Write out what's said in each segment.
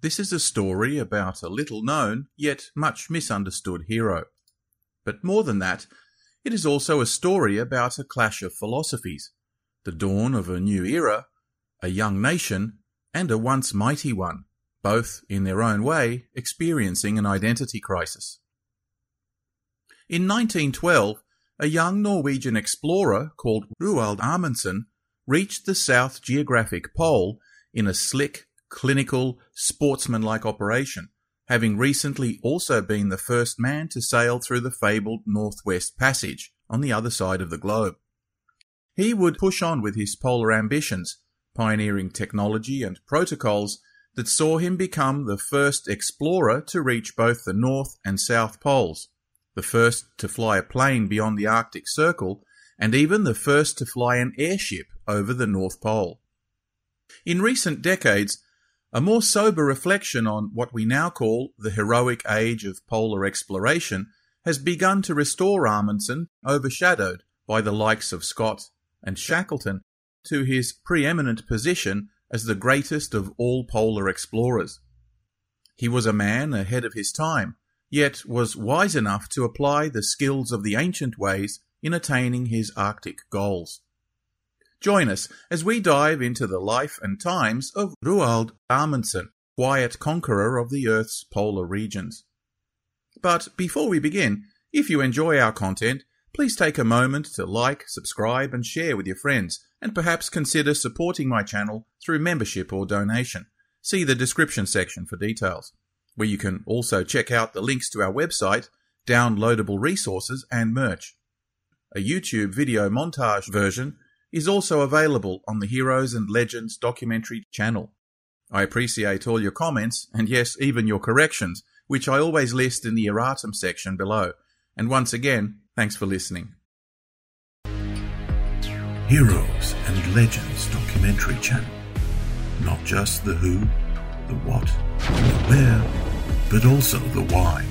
This is a story about a little-known, yet much misunderstood hero. But more than that, it is also a story about a clash of philosophies, the dawn of a new era, a young nation, and a once mighty one, both, in their own way, experiencing an identity crisis. In 1912, a young Norwegian explorer called Roald Amundsen reached the South Geographic Pole in a slick, clinical, sportsmanlike operation, having recently also been the first man to sail through the fabled Northwest Passage on the other side of the globe. He would push on with his polar ambitions, pioneering technology and protocols that saw him become the first explorer to reach both the North and South Poles, the first to fly a plane beyond the Arctic Circle, and even the first to fly an airship over the North Pole. In recent decades, a more sober reflection on what we now call the heroic age of polar exploration has begun to restore Amundsen, overshadowed by the likes of Scott and Shackleton, to his preeminent position as the greatest of all polar explorers. He was a man ahead of his time, yet was wise enough to apply the skills of the ancient ways in attaining his Arctic goals. Join us as we dive into the life and times of Roald Amundsen, quiet conqueror of the Earth's polar regions. But before we begin, if you enjoy our content, please take a moment to like, subscribe and share with your friends, and perhaps consider supporting my channel through membership or donation. See the description section for details, where you can also check out the links to our website, downloadable resources and merch. A YouTube video montage version is also available on the Heroes and Legends documentary channel. I appreciate all your comments, and yes, even your corrections, which I always list in the erratum section below. And once again, thanks for listening. Heroes and Legends documentary channel. Not just the who, the what, the where, but also the why.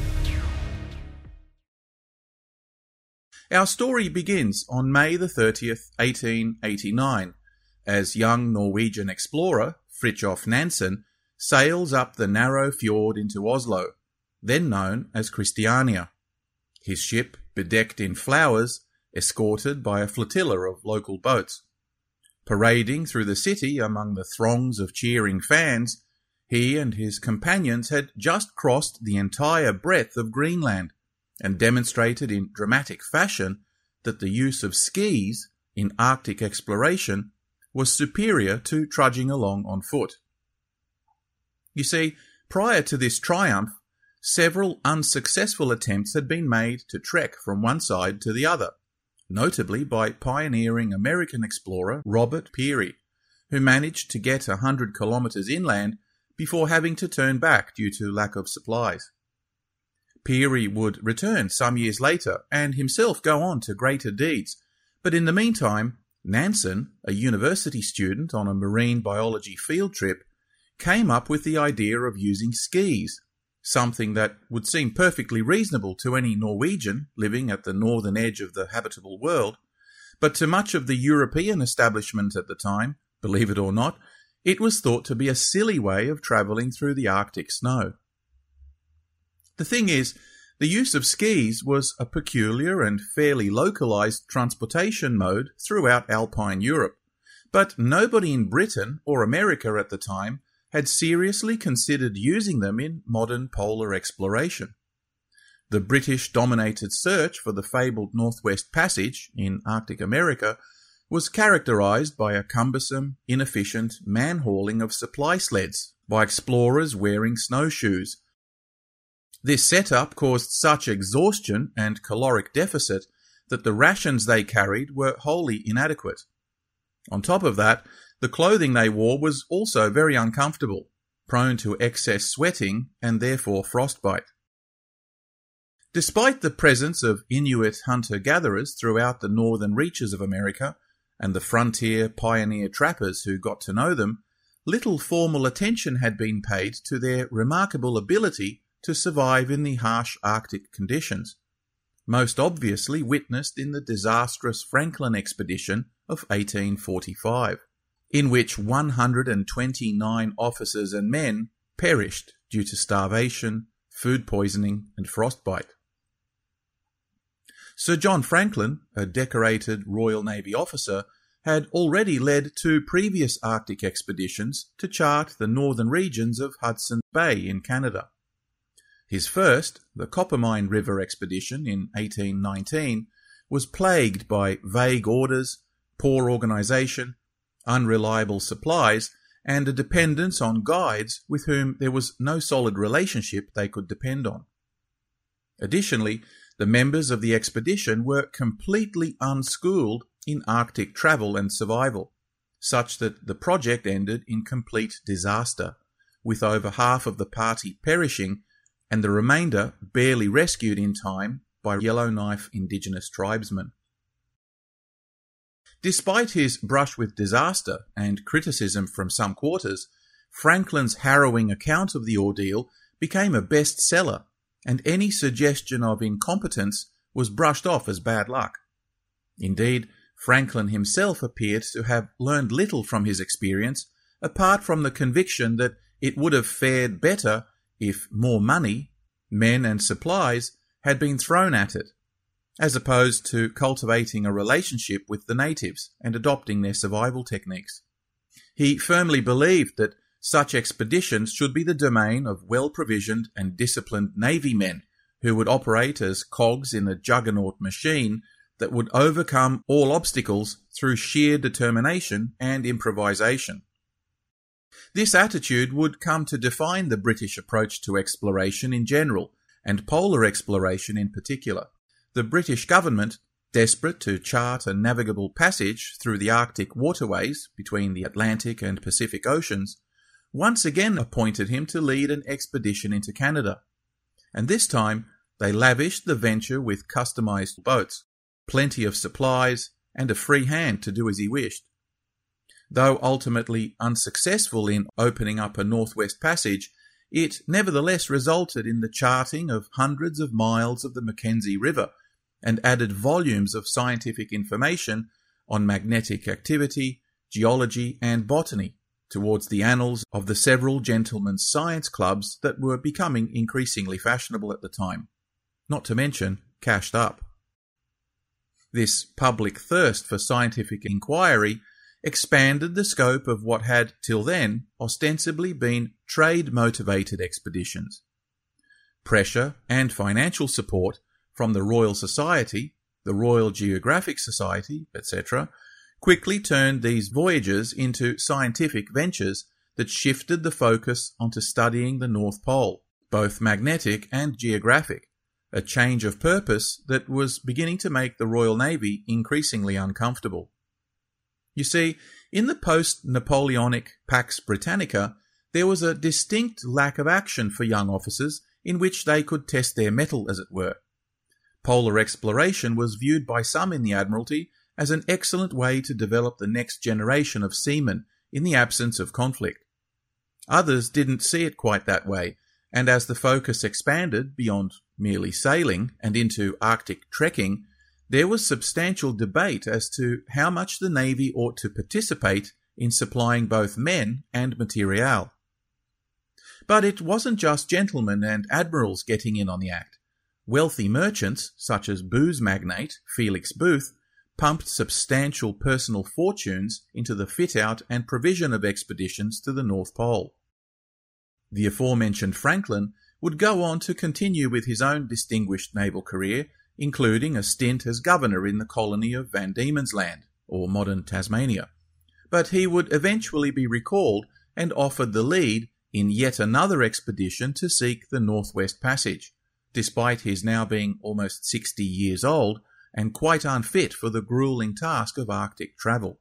Our story begins on May the 30th, 1889, as young Norwegian explorer Fridtjof Nansen sails up the narrow fjord into Oslo, then known as Christiania. His ship, bedecked in flowers, escorted by a flotilla of local boats. Parading through the city among the throngs of cheering fans, he and his companions had just crossed the entire breadth of Greenland and demonstrated in dramatic fashion that the use of skis in Arctic exploration was superior to trudging along on foot. You see, prior to this triumph, several unsuccessful attempts had been made to trek from one side to the other, notably by pioneering American explorer Robert Peary, who managed to get 100 kilometers inland before having to turn back due to lack of supplies. Peary would return some years later and himself go on to greater deeds, but in the meantime, Nansen, a university student on a marine biology field trip, came up with the idea of using skis, something that would seem perfectly reasonable to any Norwegian living at the northern edge of the habitable world, but to much of the European establishment at the time, believe it or not, it was thought to be a silly way of travelling through the Arctic snow. The thing is, the use of skis was a peculiar and fairly localised transportation mode throughout Alpine Europe, but nobody in Britain or America at the time had seriously considered using them in modern polar exploration. The British-dominated search for the fabled Northwest Passage in Arctic America was characterised by a cumbersome, inefficient man-hauling of supply sleds by explorers wearing snowshoes. This setup caused such exhaustion and caloric deficit that the rations they carried were wholly inadequate. On top of that, the clothing they wore was also very uncomfortable, prone to excess sweating and therefore frostbite. Despite the presence of Inuit hunter-gatherers throughout the northern reaches of America and the frontier pioneer trappers who got to know them, little formal attention had been paid to their remarkable ability to survive in the harsh Arctic conditions, most obviously witnessed in the disastrous Franklin expedition of 1845, in which 129 officers and men perished due to starvation, food poisoning, and frostbite. Sir John Franklin, a decorated Royal Navy officer, had already led 2 previous Arctic expeditions to chart the northern regions of Hudson Bay in Canada. His first, the Coppermine River expedition in 1819, was plagued by vague orders, poor organisation, unreliable supplies, and a dependence on guides with whom there was no solid relationship they could depend on. Additionally, the members of the expedition were completely unschooled in Arctic travel and survival, such that the project ended in complete disaster, with over half of the party perishing and the remainder barely rescued in time by Yellowknife Indigenous tribesmen. Despite his brush with disaster and criticism from some quarters, Franklin's harrowing account of the ordeal became a bestseller, and any suggestion of incompetence was brushed off as bad luck. Indeed, Franklin himself appeared to have learned little from his experience, apart from the conviction that it would have fared better if more money, men and supplies had been thrown at it, as opposed to cultivating a relationship with the natives and adopting their survival techniques. He firmly believed that such expeditions should be the domain of well-provisioned and disciplined Navy men who would operate as cogs in a juggernaut machine that would overcome all obstacles through sheer determination and improvisation. This attitude would come to define the British approach to exploration in general, and polar exploration in particular. The British government, desperate to chart a navigable passage through the Arctic waterways between the Atlantic and Pacific Oceans, once again appointed him to lead an expedition into Canada. And this time they lavished the venture with customized boats, plenty of supplies, and a free hand to do as he wished. Though ultimately unsuccessful in opening up a northwest passage, it nevertheless resulted in the charting of hundreds of miles of the Mackenzie River and added volumes of scientific information on magnetic activity, geology, and botany towards the annals of the several gentlemen's science clubs that were becoming increasingly fashionable at the time, not to mention cashed up. This public thirst for scientific inquiry expanded the scope of what had, till then, ostensibly been trade-motivated expeditions. Pressure and financial support from the Royal Society, the Royal Geographic Society, etc., quickly turned these voyages into scientific ventures that shifted the focus onto studying the North Pole, both magnetic and geographic, a change of purpose that was beginning to make the Royal Navy increasingly uncomfortable. You see, in the post-Napoleonic Pax Britannica, there was a distinct lack of action for young officers in which they could test their mettle, as it were. Polar exploration was viewed by some in the Admiralty as an excellent way to develop the next generation of seamen in the absence of conflict. Others didn't see it quite that way, and as the focus expanded beyond merely sailing and into Arctic trekking, there was substantial debate as to how much the Navy ought to participate in supplying both men and material. But it wasn't just gentlemen and admirals getting in on the act. Wealthy merchants, such as booze magnate Felix Booth, pumped substantial personal fortunes into the fit-out and provision of expeditions to the North Pole. The aforementioned Franklin would go on to continue with his own distinguished naval career, including a stint as governor in the colony of Van Diemen's Land, or modern Tasmania. But he would eventually be recalled and offered the lead in yet another expedition to seek the Northwest Passage, despite his now being almost 60 years old and quite unfit for the grueling task of Arctic travel.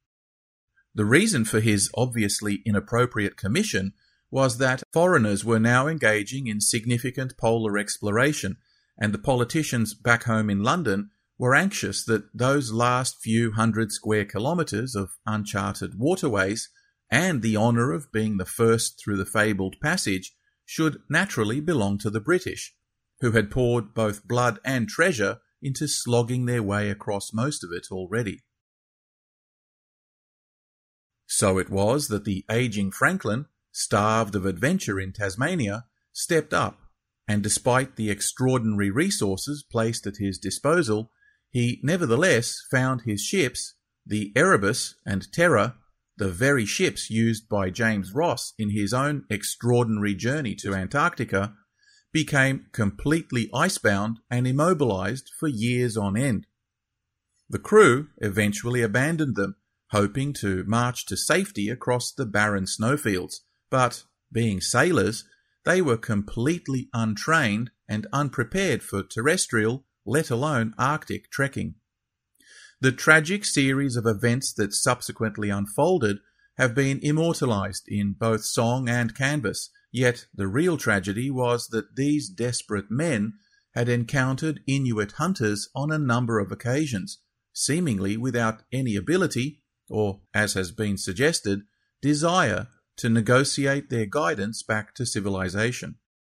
The reason for his obviously inappropriate commission was that foreigners were now engaging in significant polar exploration, and the politicians back home in London were anxious that those last few 100 square kilometres of uncharted waterways and the honour of being the first through the fabled passage should naturally belong to the British, who had poured both blood and treasure into slogging their way across most of it already. So it was that the ageing Franklin, starved of adventure in Tasmania, stepped up, and despite the extraordinary resources placed at his disposal, he nevertheless found his ships, the Erebus and Terror, the very ships used by James Ross in his own extraordinary journey to Antarctica, became completely icebound and immobilized for years on end. The crew eventually abandoned them, hoping to march to safety across the barren snowfields, but, being sailors, they were completely untrained and unprepared for terrestrial, let alone Arctic trekking. The tragic series of events that subsequently unfolded have been immortalized in both song and canvas, yet the real tragedy was that these desperate men had encountered Inuit hunters on a number of occasions, seemingly without any ability, or, as has been suggested, desire to negotiate their guidance back to civilization.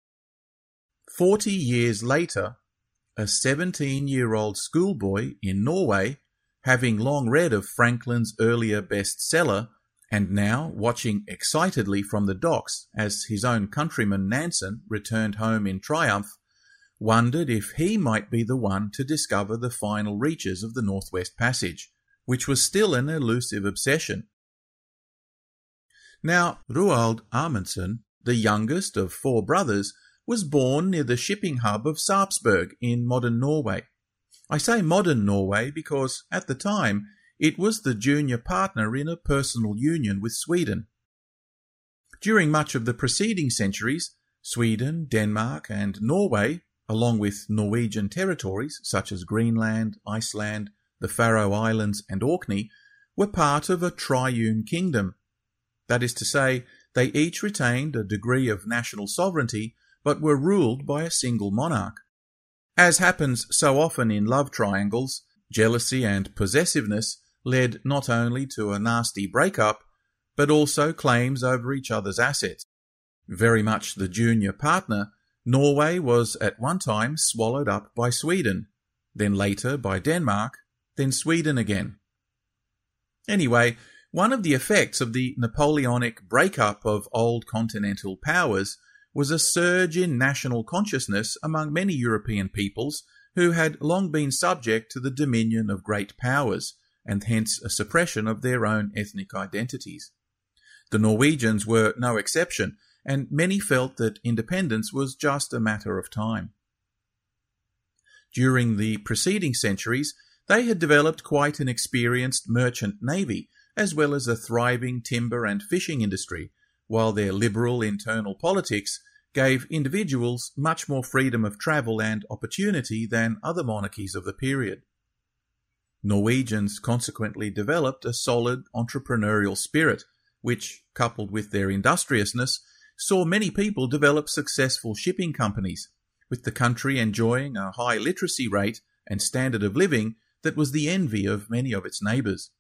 40 years later, a 17-year-old schoolboy in Norway, having long read of Franklin's earlier bestseller, and now watching excitedly from the docks as his own countryman Nansen returned home in triumph, wondered if he might be the one to discover the final reaches of the Northwest Passage, which was still an elusive obsession. Now, Roald Amundsen, the youngest of 4 brothers, was born near the shipping hub of Sarpsborg in modern Norway. I say modern Norway because, at the time, it was the junior partner in a personal union with Sweden. During much of the preceding centuries, Sweden, Denmark, and Norway, along with Norwegian territories such as Greenland, Iceland, the Faroe Islands, and Orkney, were part of a triune kingdom. That is to say, they each retained a degree of national sovereignty, but were ruled by a single monarch. As happens so often in love triangles, jealousy and possessiveness led not only to a nasty breakup, but also claims over each other's assets. Very much the junior partner, Norway was at one time swallowed up by Sweden, then later by Denmark, then Sweden again. Anyway, one of the effects of the Napoleonic breakup of old continental powers was a surge in national consciousness among many European peoples who had long been subject to the dominion of great powers, and hence a suppression of their own ethnic identities. The Norwegians were no exception, and many felt that independence was just a matter of time. During the preceding centuries, they had developed quite an experienced merchant navy, as well as a thriving timber and fishing industry, while their liberal internal politics gave individuals much more freedom of travel and opportunity than other monarchies of the period. Norwegians consequently developed a solid entrepreneurial spirit, which, coupled with their industriousness, saw many people develop successful shipping companies, with the country enjoying a high literacy rate and standard of living that was the envy of many of its neighbours.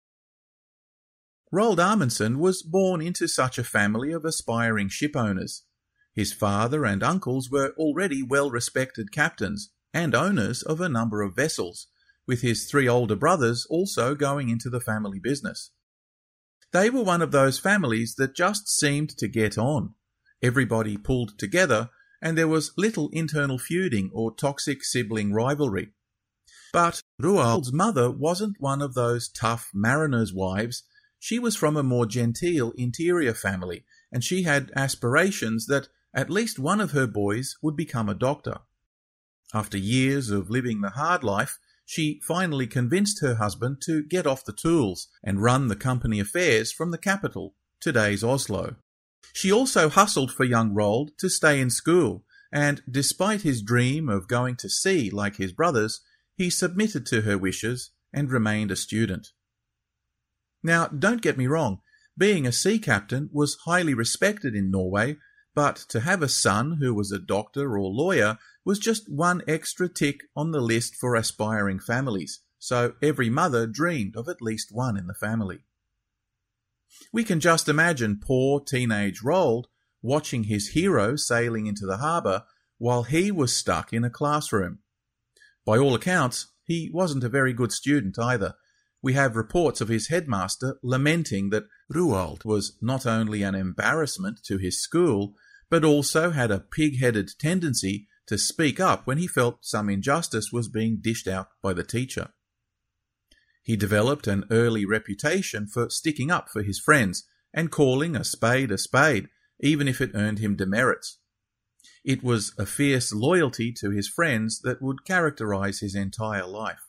Roald Amundsen was born into such a family of aspiring ship owners. His father and uncles were already well-respected captains and owners of a number of vessels, with his 3 older brothers also going into the family business. They were one of those families that just seemed to get on. Everybody pulled together, and there was little internal feuding or toxic sibling rivalry. But Roald's mother wasn't one of those tough mariners' wives. She was from a more genteel interior family, and she had aspirations that at least one of her boys would become a doctor. After years of living the hard life, she finally convinced her husband to get off the tools and run the company affairs from the capital, today's Oslo. She also hustled for young Roald to stay in school, and despite his dream of going to sea like his brothers, he submitted to her wishes and remained a student. Now, don't get me wrong, being a sea captain was highly respected in Norway, but to have a son who was a doctor or lawyer was just one extra tick on the list for aspiring families, so every mother dreamed of at least one in the family. We can just imagine poor teenage Roald watching his hero sailing into the harbour while he was stuck in a classroom. By all accounts, he wasn't a very good student either, we have reports of his headmaster lamenting that Roald was not only an embarrassment to his school, but also had a pig-headed tendency to speak up when he felt some injustice was being dished out by the teacher. He developed an early reputation for sticking up for his friends and calling a spade, even if it earned him demerits. It was a fierce loyalty to his friends that would characterize his entire life.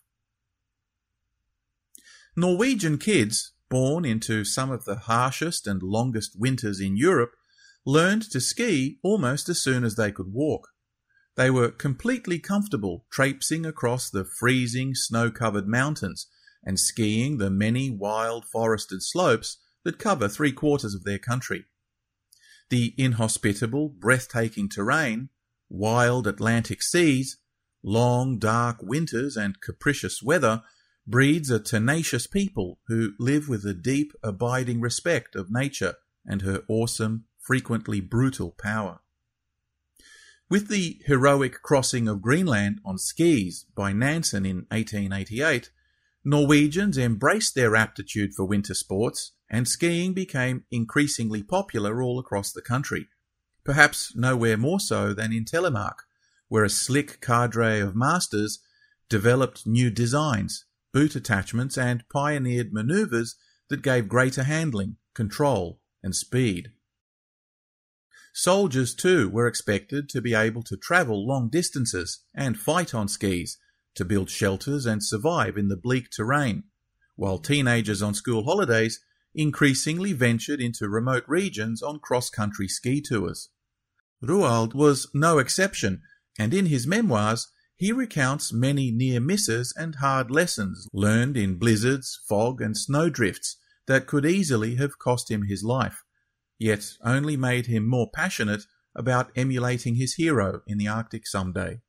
Norwegian kids, born into some of the harshest and longest winters in Europe, learned to ski almost as soon as they could walk. They were completely comfortable traipsing across the freezing snow-covered mountains and skiing the many wild forested slopes that cover 3/4 of their country. The inhospitable, breathtaking terrain, wild Atlantic seas, long dark winters and capricious weather breeds a tenacious people who live with a deep, abiding respect of nature and her awesome, frequently brutal power. With the heroic crossing of Greenland on skis by Nansen in 1888, Norwegians embraced their aptitude for winter sports, and skiing became increasingly popular all across the country, perhaps nowhere more so than in Telemark, where a slick cadre of masters developed new designs, boot attachments, and pioneered manoeuvres that gave greater handling, control, and speed. Soldiers, too, were expected to be able to travel long distances and fight on skis, to build shelters and survive in the bleak terrain, while teenagers on school holidays increasingly ventured into remote regions on cross-country ski tours. Roald was no exception, and in his memoirs he recounts many near misses and hard lessons learned in blizzards, fog, and snowdrifts that could easily have cost him his life, yet only made him more passionate about emulating his hero in the Arctic someday.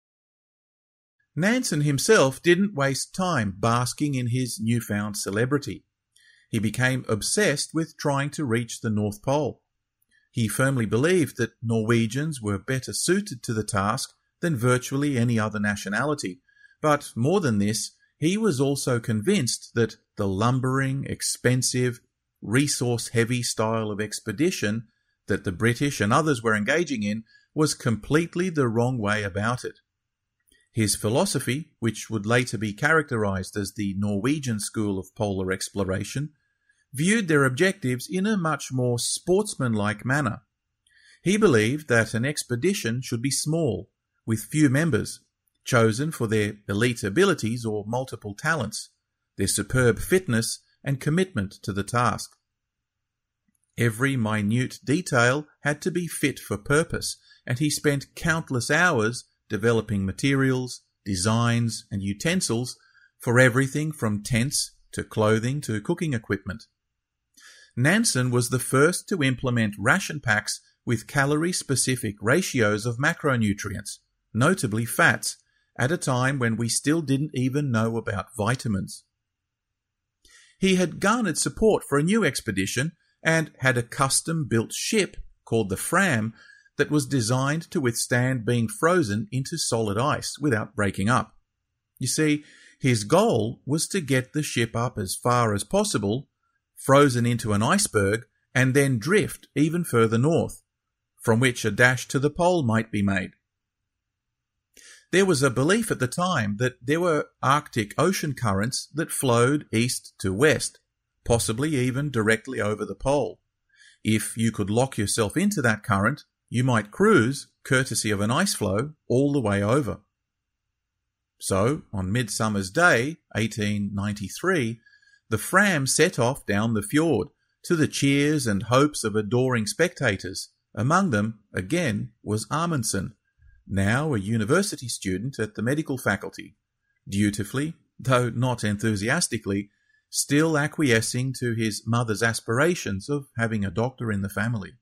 Nansen himself didn't waste time basking in his newfound celebrity. He became obsessed with trying to reach the North Pole. He firmly believed that Norwegians were better suited to the task than virtually any other nationality, but more than this, he was also convinced that the lumbering, expensive, resource-heavy style of expedition that the British and others were engaging in was completely the wrong way about it. His philosophy, which would later be characterized as the Norwegian school of polar exploration, viewed their objectives in a much more sportsmanlike manner. He believed that an expedition should be small, with few members, chosen for their elite abilities or multiple talents, their superb fitness and commitment to the task. Every minute detail had to be fit for purpose, and he spent countless hours developing materials, designs, and utensils for everything from tents to clothing to cooking equipment. Nansen was the first to implement ration packs with calorie-specific ratios of macronutrients, notably fats, at a time when we still didn't even know about vitamins. He had garnered support for a new expedition and had a custom-built ship called the Fram that was designed to withstand being frozen into solid ice without breaking up. You see, his goal was to get the ship up as far as possible, frozen into an iceberg, and then drift even further north, from which a dash to the pole might be made. There was a belief at the time that there were Arctic ocean currents that flowed east to west, possibly even directly over the pole. If you could lock yourself into that current, you might cruise, courtesy of an ice floe, all the way over. So, on Midsummer's Day, 1893, the Fram set off down the fjord, to the cheers and hopes of adoring spectators. Among them, again, was Amundsen, now a university student at the medical faculty, dutifully, though not enthusiastically, still acquiescing to his mother's aspirations of having a doctor in the family.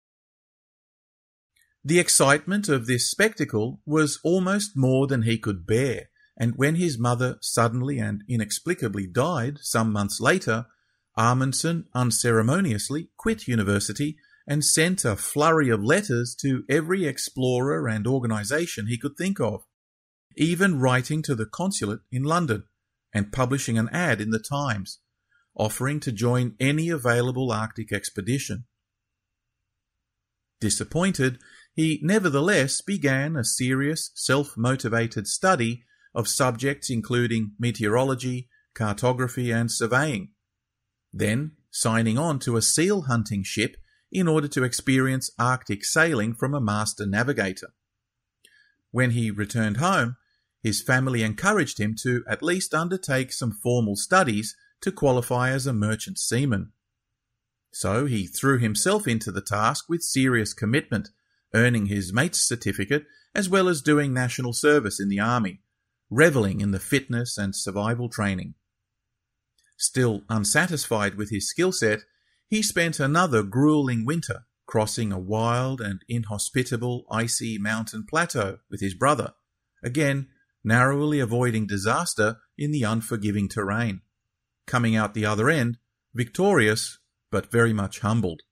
The excitement of this spectacle was almost more than he could bear, and when his mother suddenly and inexplicably died some months later, Amundsen unceremoniously quit university and sent a flurry of letters to every explorer and organisation he could think of, even writing to the consulate in London, and publishing an ad in the Times, offering to join any available Arctic expedition. Disappointed, he nevertheless began a serious, self-motivated study of subjects including meteorology, cartography and surveying, then signing on to a seal hunting ship in order to experience Arctic sailing from a master navigator. When he returned home, his family encouraged him to at least undertake some formal studies to qualify as a merchant seaman. So he threw himself into the task with serious commitment, earning his mate's certificate as well as doing national service in the army, revelling in the fitness and survival training. Still unsatisfied with his skill set, he spent another grueling winter crossing a wild and inhospitable icy mountain plateau with his brother, again narrowly avoiding disaster in the unforgiving terrain, coming out the other end victorious but very much humbled.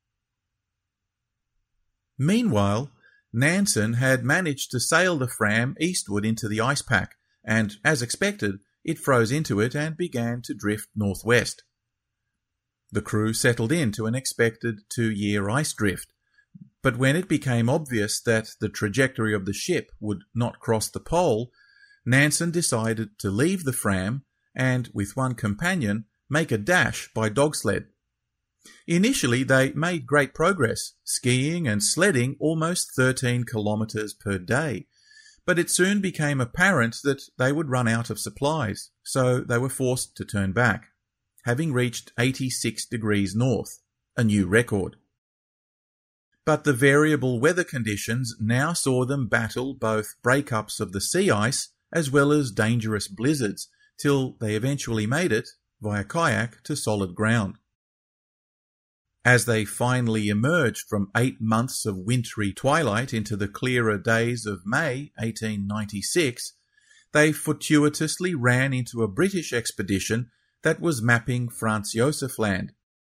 Meanwhile, Nansen had managed to sail the Fram eastward into the ice pack, and, as expected, it froze into it and began to drift northwest. The crew settled into an expected 2-year ice drift, but when it became obvious that the trajectory of the ship would not cross the pole, Nansen decided to leave the Fram and, with one companion, make a dash by dog sled. Initially, they made great progress, skiing and sledding almost 13 kilometres per day, but it soon became apparent that they would run out of supplies, so they were forced to turn back, having reached 86 degrees north, a new record. But the variable weather conditions now saw them battle both breakups of the sea ice as well as dangerous blizzards, till they eventually made it, via kayak, to solid ground. As they finally emerged from 8 months of wintry twilight into the clearer days of May 1896, they fortuitously ran into a British expedition that was mapping Franz Josef Land.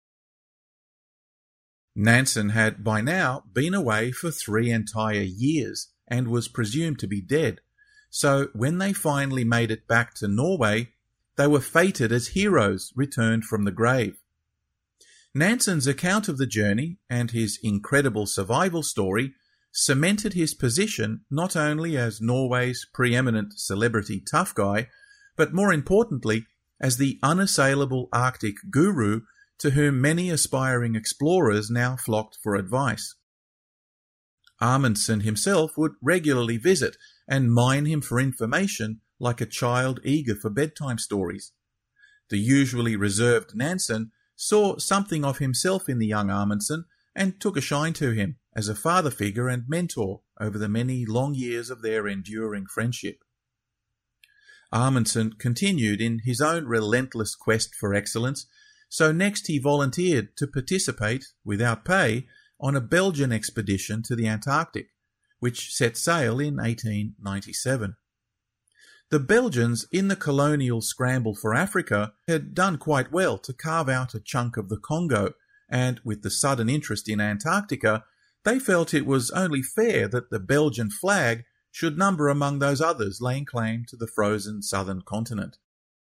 Nansen had by now been away for 3 entire years and was presumed to be dead, so when they finally made it back to Norway, they were fated as heroes returned from the grave. Nansen's account of the journey and his incredible survival story cemented his position not only as Norway's preeminent celebrity tough guy, but more importantly, as the unassailable Arctic guru to whom many aspiring explorers now flocked for advice. Amundsen himself would regularly visit and mine him for information like a child eager for bedtime stories. The usually reserved Nansen saw something of himself in the young Amundsen and took a shine to him as a father figure and mentor over the many long years of their enduring friendship. Amundsen continued in his own relentless quest for excellence, so next he volunteered to participate, without pay, on a Belgian expedition to the Antarctic, which set sail in 1897. The Belgians, in the colonial scramble for Africa, had done quite well to carve out a chunk of the Congo, and with the sudden interest in Antarctica, they felt it was only fair that the Belgian flag should number among those others laying claim to the frozen southern continent.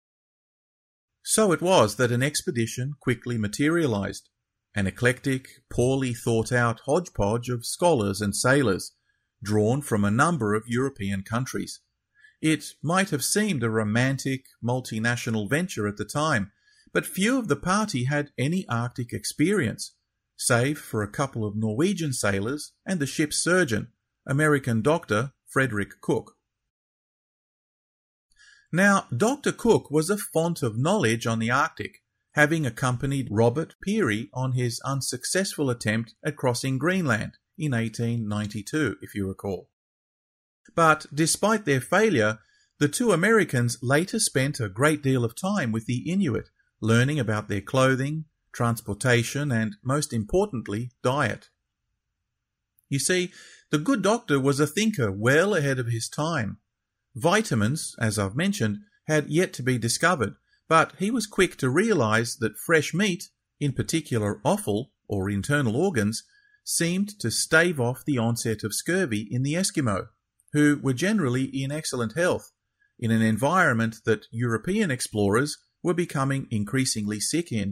So it was that an expedition quickly materialized, an eclectic, poorly thought-out hodgepodge of scholars and sailors, drawn from a number of European countries. It might have seemed a romantic, multinational venture at the time, but few of the party had any Arctic experience, save for a couple of Norwegian sailors and the ship's surgeon, American Dr. Frederick Cook. Now, Dr. Cook was a font of knowledge on the Arctic, having accompanied Robert Peary on his unsuccessful attempt at crossing Greenland in 1892, if you recall. But despite their failure, the two Americans later spent a great deal of time with the Inuit, learning about their clothing, transportation, and, most importantly, diet. You see, the good doctor was a thinker well ahead of his time. Vitamins, as I've mentioned, had yet to be discovered, but he was quick to realize that fresh meat, in particular offal, or internal organs, seemed to stave off the onset of scurvy in the Eskimo, who were generally in excellent health, in an environment that European explorers were becoming increasingly sick in.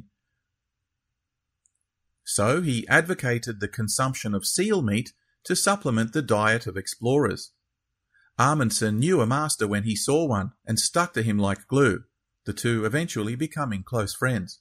So he advocated the consumption of seal meat to supplement the diet of explorers. Amundsen knew a master when he saw one and stuck to him like glue, the two eventually becoming close friends.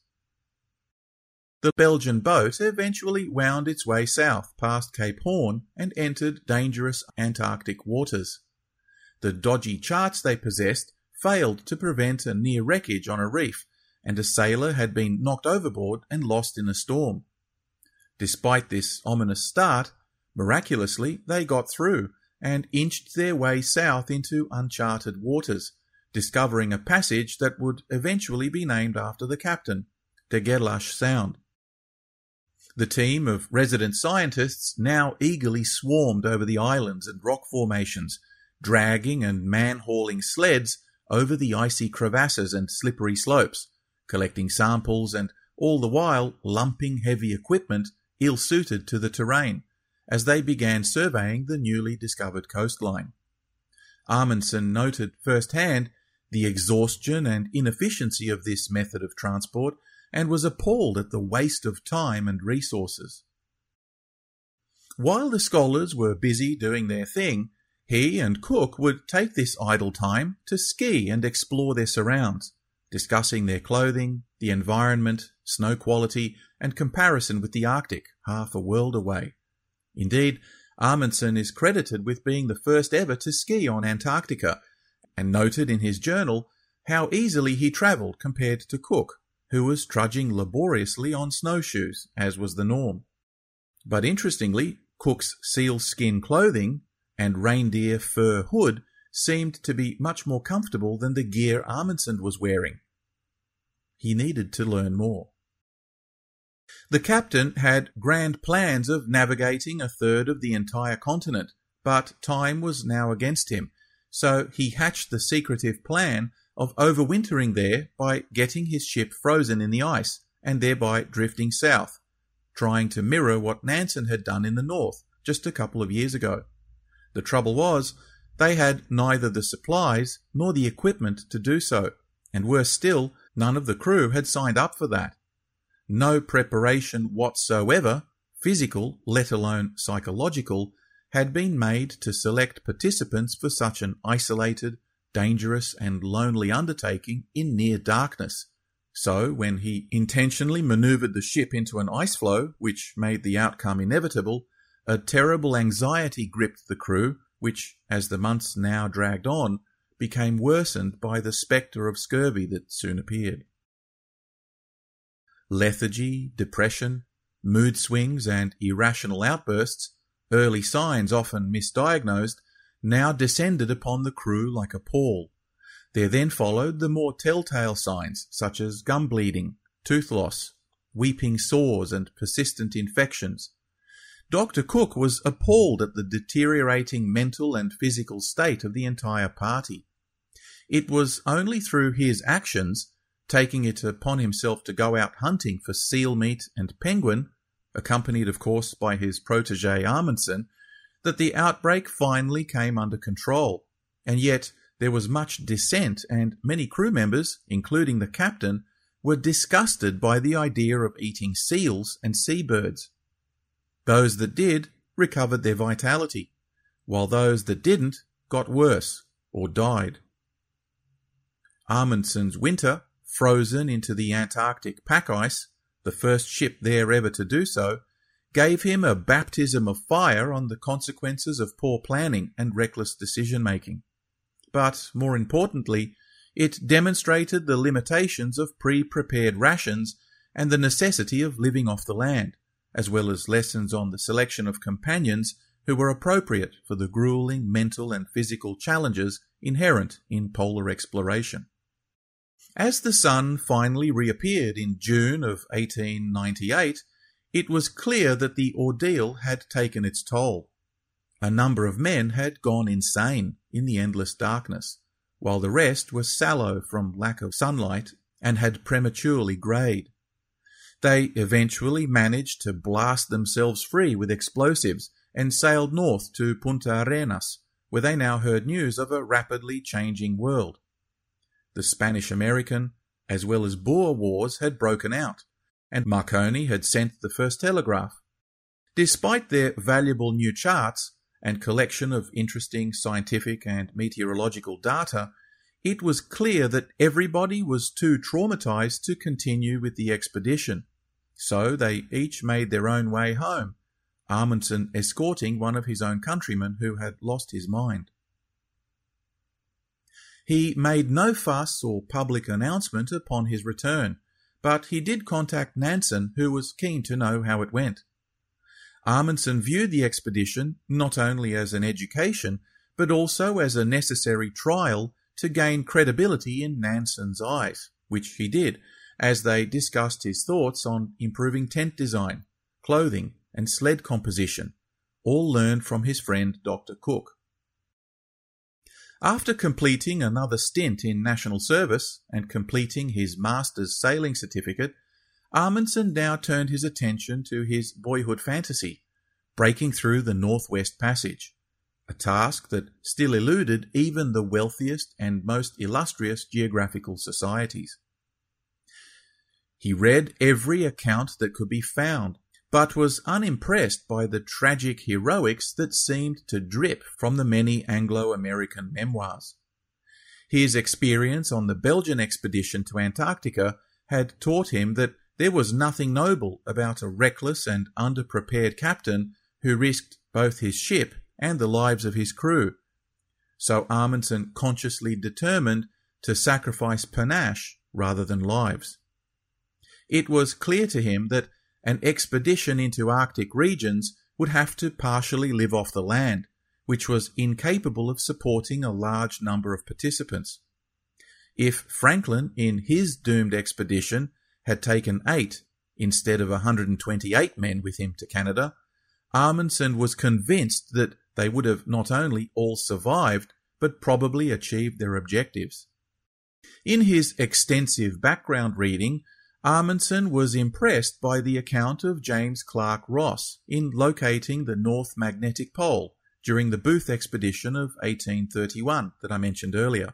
The Belgian boat eventually wound its way south past Cape Horn and entered dangerous Antarctic waters. The dodgy charts they possessed failed to prevent a near wreckage on a reef, and a sailor had been knocked overboard and lost in a storm. Despite this ominous start, miraculously they got through and inched their way south into uncharted waters, discovering a passage that would eventually be named after the captain, De Gerlache Sound. The team of resident scientists now eagerly swarmed over the islands and rock formations, dragging and man-hauling sleds over the icy crevasses and slippery slopes, collecting samples and all the while lumping heavy equipment ill-suited to the terrain, as they began surveying the newly discovered coastline. Amundsen noted firsthand the exhaustion and inefficiency of this method of transport and was appalled at the waste of time and resources. While the scholars were busy doing their thing, he and Cook would take this idle time to ski and explore their surrounds, discussing their clothing, the environment, snow quality, and comparison with the Arctic, half a world away. Indeed, Amundsen is credited with being the first ever to ski on Antarctica, and noted in his journal how easily he travelled compared to Cook, who was trudging laboriously on snowshoes, as was the norm. But interestingly, Cook's sealskin clothing and reindeer fur hood seemed to be much more comfortable than the gear Amundsen was wearing. He needed to learn more. The captain had grand plans of navigating a third of the entire continent, but time was now against him, so he hatched the secretive plan of overwintering there by getting his ship frozen in the ice and thereby drifting south, trying to mirror what Nansen had done in the north just a couple of years ago. The trouble was, they had neither the supplies nor the equipment to do so, and worse still, none of the crew had signed up for that. No preparation whatsoever, physical, let alone psychological, had been made to select participants for such an isolated, dangerous and lonely undertaking in near darkness. So, when he intentionally manoeuvred the ship into an ice floe, which made the outcome inevitable, a terrible anxiety gripped the crew, which, as the months now dragged on, became worsened by the spectre of scurvy that soon appeared. Lethargy, depression, mood swings and irrational outbursts, early signs often misdiagnosed, now descended upon the crew like a pall. There then followed the more telltale signs such as gum bleeding, tooth loss, weeping sores and persistent infections. Dr. Cook was appalled at the deteriorating mental and physical state of the entire party. It was only through his actions, taking it upon himself to go out hunting for seal meat and penguin, accompanied of course by his protégé Amundsen, that the outbreak finally came under control, and yet there was much dissent and many crew members, including the captain, were disgusted by the idea of eating seals and seabirds. Those that did recovered their vitality, while those that didn't got worse or died. Amundsen's winter, frozen into the Antarctic pack ice, the first ship there ever to do so, gave him a baptism of fire on the consequences of poor planning and reckless decision-making. But, more importantly, it demonstrated the limitations of pre-prepared rations and the necessity of living off the land, as well as lessons on the selection of companions who were appropriate for the grueling mental and physical challenges inherent in polar exploration. As the sun finally reappeared in June of 1898, it was clear that the ordeal had taken its toll. A number of men had gone insane in the endless darkness, while the rest were sallow from lack of sunlight and had prematurely greyed. They eventually managed to blast themselves free with explosives and sailed north to Punta Arenas, where they now heard news of a rapidly changing world. The Spanish-American, as well as Boer wars, had broken out, and Marconi had sent the first telegraph. Despite their valuable new charts and collection of interesting scientific and meteorological data, it was clear that everybody was too traumatized to continue with the expedition. So they each made their own way home, Amundsen escorting one of his own countrymen who had lost his mind. He made no fuss or public announcement upon his return, but he did contact Nansen, who was keen to know how it went. Amundsen viewed the expedition not only as an education, but also as a necessary trial to gain credibility in Nansen's eyes, which he did, as they discussed his thoughts on improving tent design, clothing, and sled composition, all learned from his friend Dr. Cook. After completing another stint in national service and completing his master's sailing certificate, Amundsen now turned his attention to his boyhood fantasy, breaking through the Northwest Passage, a task that still eluded even the wealthiest and most illustrious geographical societies. He read every account that could be found, but was unimpressed by the tragic heroics that seemed to drip from the many Anglo-American memoirs. His experience on the Belgian expedition to Antarctica had taught him that there was nothing noble about a reckless and underprepared captain who risked both his ship and the lives of his crew. So Amundsen consciously determined to sacrifice panache rather than lives. It was clear to him that an expedition into Arctic regions would have to partially live off the land, which was incapable of supporting a large number of participants. If Franklin, in his doomed expedition, had taken 8 instead of 128 men with him to Canada, Amundsen was convinced that they would have not only all survived, but probably achieved their objectives. In his extensive background reading, Amundsen was impressed by the account of James Clark Ross in locating the North Magnetic Pole during the Booth expedition of 1831 that I mentioned earlier.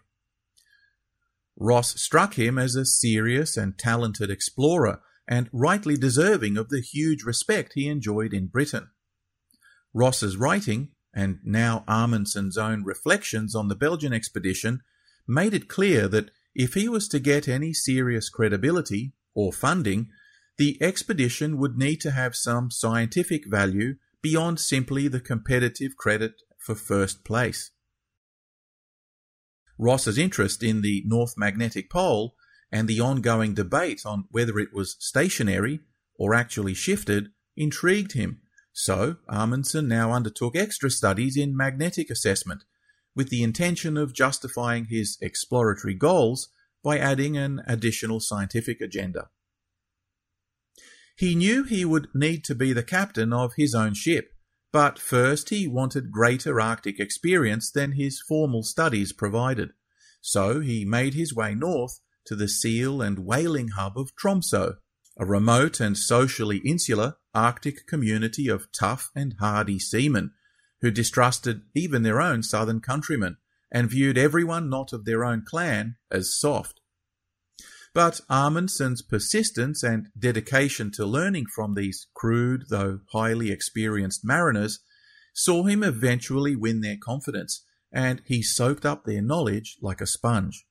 Ross struck him as a serious and talented explorer, and rightly deserving of the huge respect he enjoyed in Britain. Ross's writing, and now Amundsen's own reflections on the Belgian expedition, made it clear that if he was to get any serious credibility or funding, the expedition would need to have some scientific value beyond simply the competitive credit for first place. Ross's interest in the North Magnetic Pole and the ongoing debate on whether it was stationary or actually shifted intrigued him, so Amundsen now undertook extra studies in magnetic assessment with the intention of justifying his exploratory goals by adding an additional scientific agenda. He knew he would need to be the captain of his own ship, but first he wanted greater Arctic experience than his formal studies provided, so he made his way north to the seal and whaling hub of Tromsø, a remote and socially insular Arctic community of tough and hardy seamen who distrusted even their own southern countrymen and viewed everyone not of their own clan as soft. But Amundsen's persistence and dedication to learning from these crude though highly experienced mariners saw him eventually win their confidence, and he soaked up their knowledge like a sponge.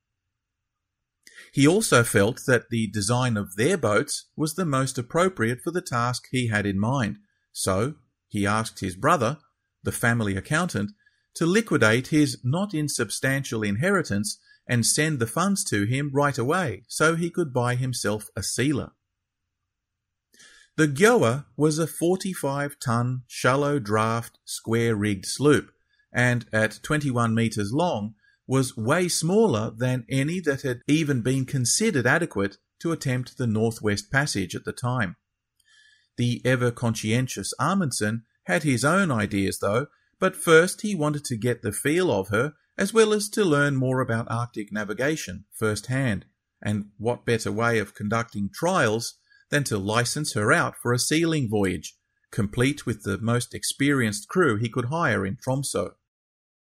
He also felt that the design of their boats was the most appropriate for the task he had in mind, so he asked his brother, the family accountant, to liquidate his not insubstantial inheritance and send the funds to him right away so he could buy himself a sealer. The Gjoa was a 45-ton, shallow draft, square-rigged sloop, and at 21 metres long was way smaller than any that had even been considered adequate to attempt the Northwest Passage at the time. The ever-conscientious Amundsen had his own ideas though, but first he wanted to get the feel of her as well as to learn more about Arctic navigation firsthand, and what better way of conducting trials than to license her out for a sealing voyage, complete with the most experienced crew he could hire in Tromsø.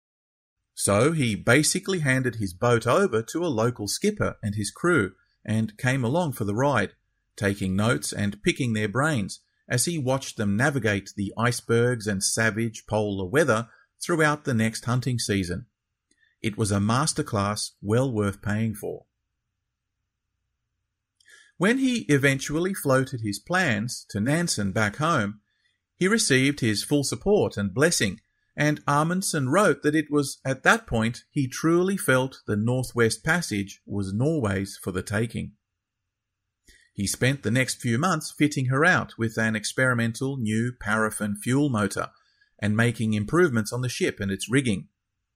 So he basically handed his boat over to a local skipper and his crew and came along for the ride, taking notes and picking their brains as he watched them navigate the icebergs and savage polar weather throughout the next hunting season. It was a masterclass well worth paying for. When he eventually floated his plans to Nansen back home, he received his full support and blessing, and Amundsen wrote that it was at that point he truly felt the Northwest Passage was Norway's for the taking. He spent the next few months fitting her out with an experimental new paraffin fuel motor and making improvements on the ship and its rigging.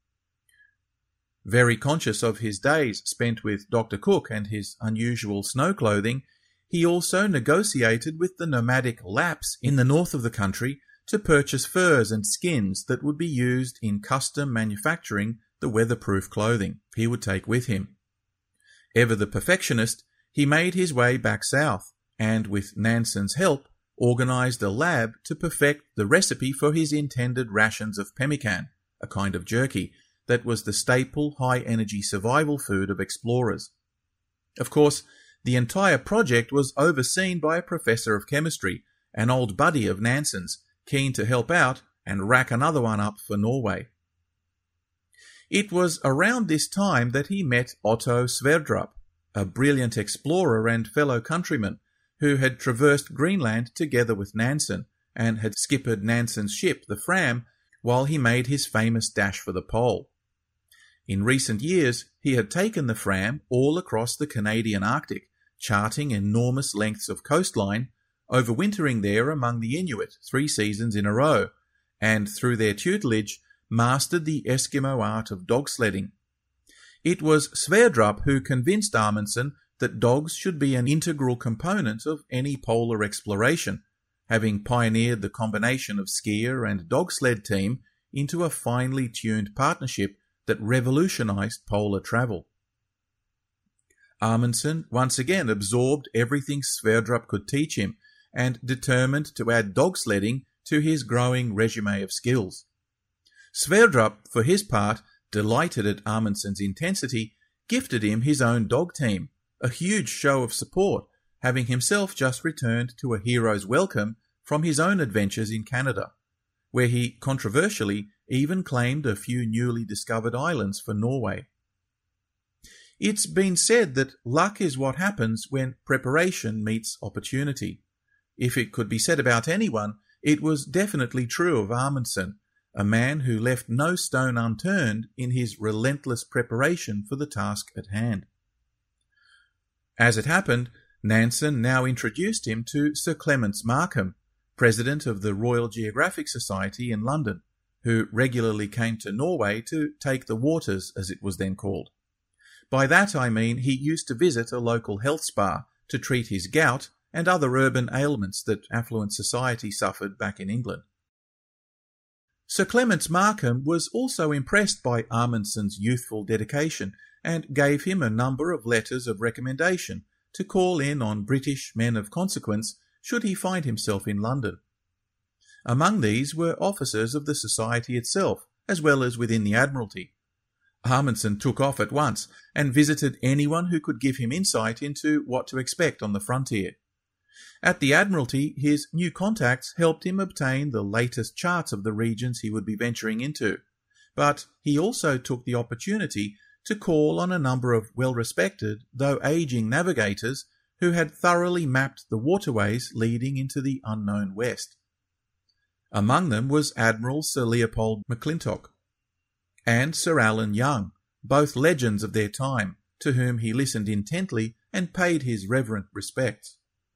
Very conscious of his days spent with Dr. Cook and his unusual snow clothing, he also negotiated with the nomadic Lapps in the north of the country to purchase furs and skins that would be used in custom manufacturing the weatherproof clothing he would take with him. Ever the perfectionist, he made his way back south and, with Nansen's help, organized a lab to perfect the recipe for his intended rations of pemmican, a kind of jerky that was the staple high-energy survival food of explorers. Of course, the entire project was overseen by a professor of chemistry, an old buddy of Nansen's, keen to help out and rack another one up for Norway. It was around this time that he met Otto Sverdrup, a brilliant explorer and fellow countryman who had traversed Greenland together with Nansen and had skippered Nansen's ship, the Fram, while he made his famous dash for the pole. In recent years, he had taken the Fram all across the Canadian Arctic, charting enormous lengths of coastline, overwintering there among the Inuit 3 seasons in a row, and through their tutelage mastered the Eskimo art of dog sledding. It was Sverdrup who convinced Amundsen that dogs should be an integral component of any polar exploration, having pioneered the combination of skier and dog sled team into a finely tuned partnership that revolutionized polar travel. Amundsen once again absorbed everything Sverdrup could teach him and determined to add dog sledding to his growing resume of skills. Sverdrup, for his part, delighted at Amundsen's intensity, gifted him his own dog team, a huge show of support, having himself just returned to a hero's welcome from his own adventures in Canada, where he controversially even claimed a few newly discovered islands for Norway. It's been said that luck is what happens when preparation meets opportunity. If it could be said about anyone, it was definitely true of Amundsen, a man who left no stone unturned in his relentless preparation for the task at hand. As it happened, Nansen now introduced him to Sir Clements Markham, president of the Royal Geographic Society in London, who regularly came to Norway to take the waters, as it was then called. By that I mean he used to visit a local health spa to treat his gout and other urban ailments that affluent society suffered back in England. Sir Clements Markham was also impressed by Amundsen's youthful dedication and gave him a number of letters of recommendation to call in on British men of consequence should he find himself in London. Among these were officers of the Society itself, as well as within the Admiralty. Amundsen took off at once and visited anyone who could give him insight into what to expect on the frontier. At the Admiralty, his new contacts helped him obtain the latest charts of the regions he would be venturing into, but he also took the opportunity to call on a number of well-respected, though aging navigators who had thoroughly mapped the waterways leading into the unknown West. Among them was Admiral Sir Leopold McClintock and Sir Allen Young, both legends of their time, to whom he listened intently and paid his reverent respects.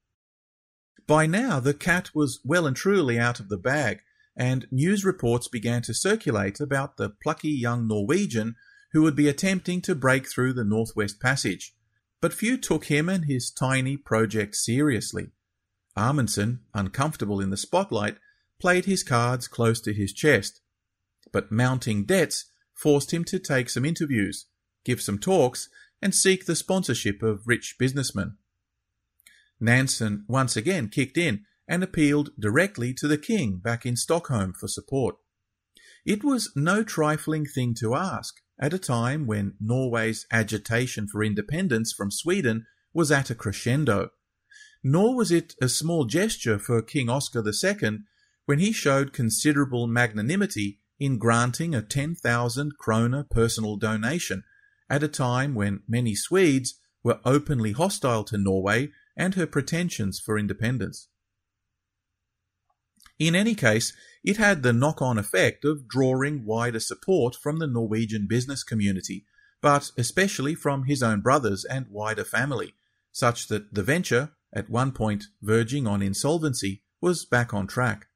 By now the cat was well and truly out of the bag, and news reports began to circulate about the plucky young Norwegian who would be attempting to break through the Northwest Passage, but few took him and his tiny project seriously. Amundsen, uncomfortable in the spotlight, played his cards close to his chest, but mounting debts forced him to take some interviews, give some talks, and seek the sponsorship of rich businessmen. Nansen once again kicked in and appealed directly to the king back in Stockholm for support. It was no trifling thing to ask at a time when Norway's agitation for independence from Sweden was at a crescendo. Nor was it a small gesture for King Oscar II when he showed considerable magnanimity in granting a 10,000 krona personal donation at a time when many Swedes were openly hostile to Norway and her pretensions for independence. In any case, it had the knock-on effect of drawing wider support from the Norwegian business community, but especially from his own brothers and wider family, such that the venture, at one point verging on insolvency, was back on track.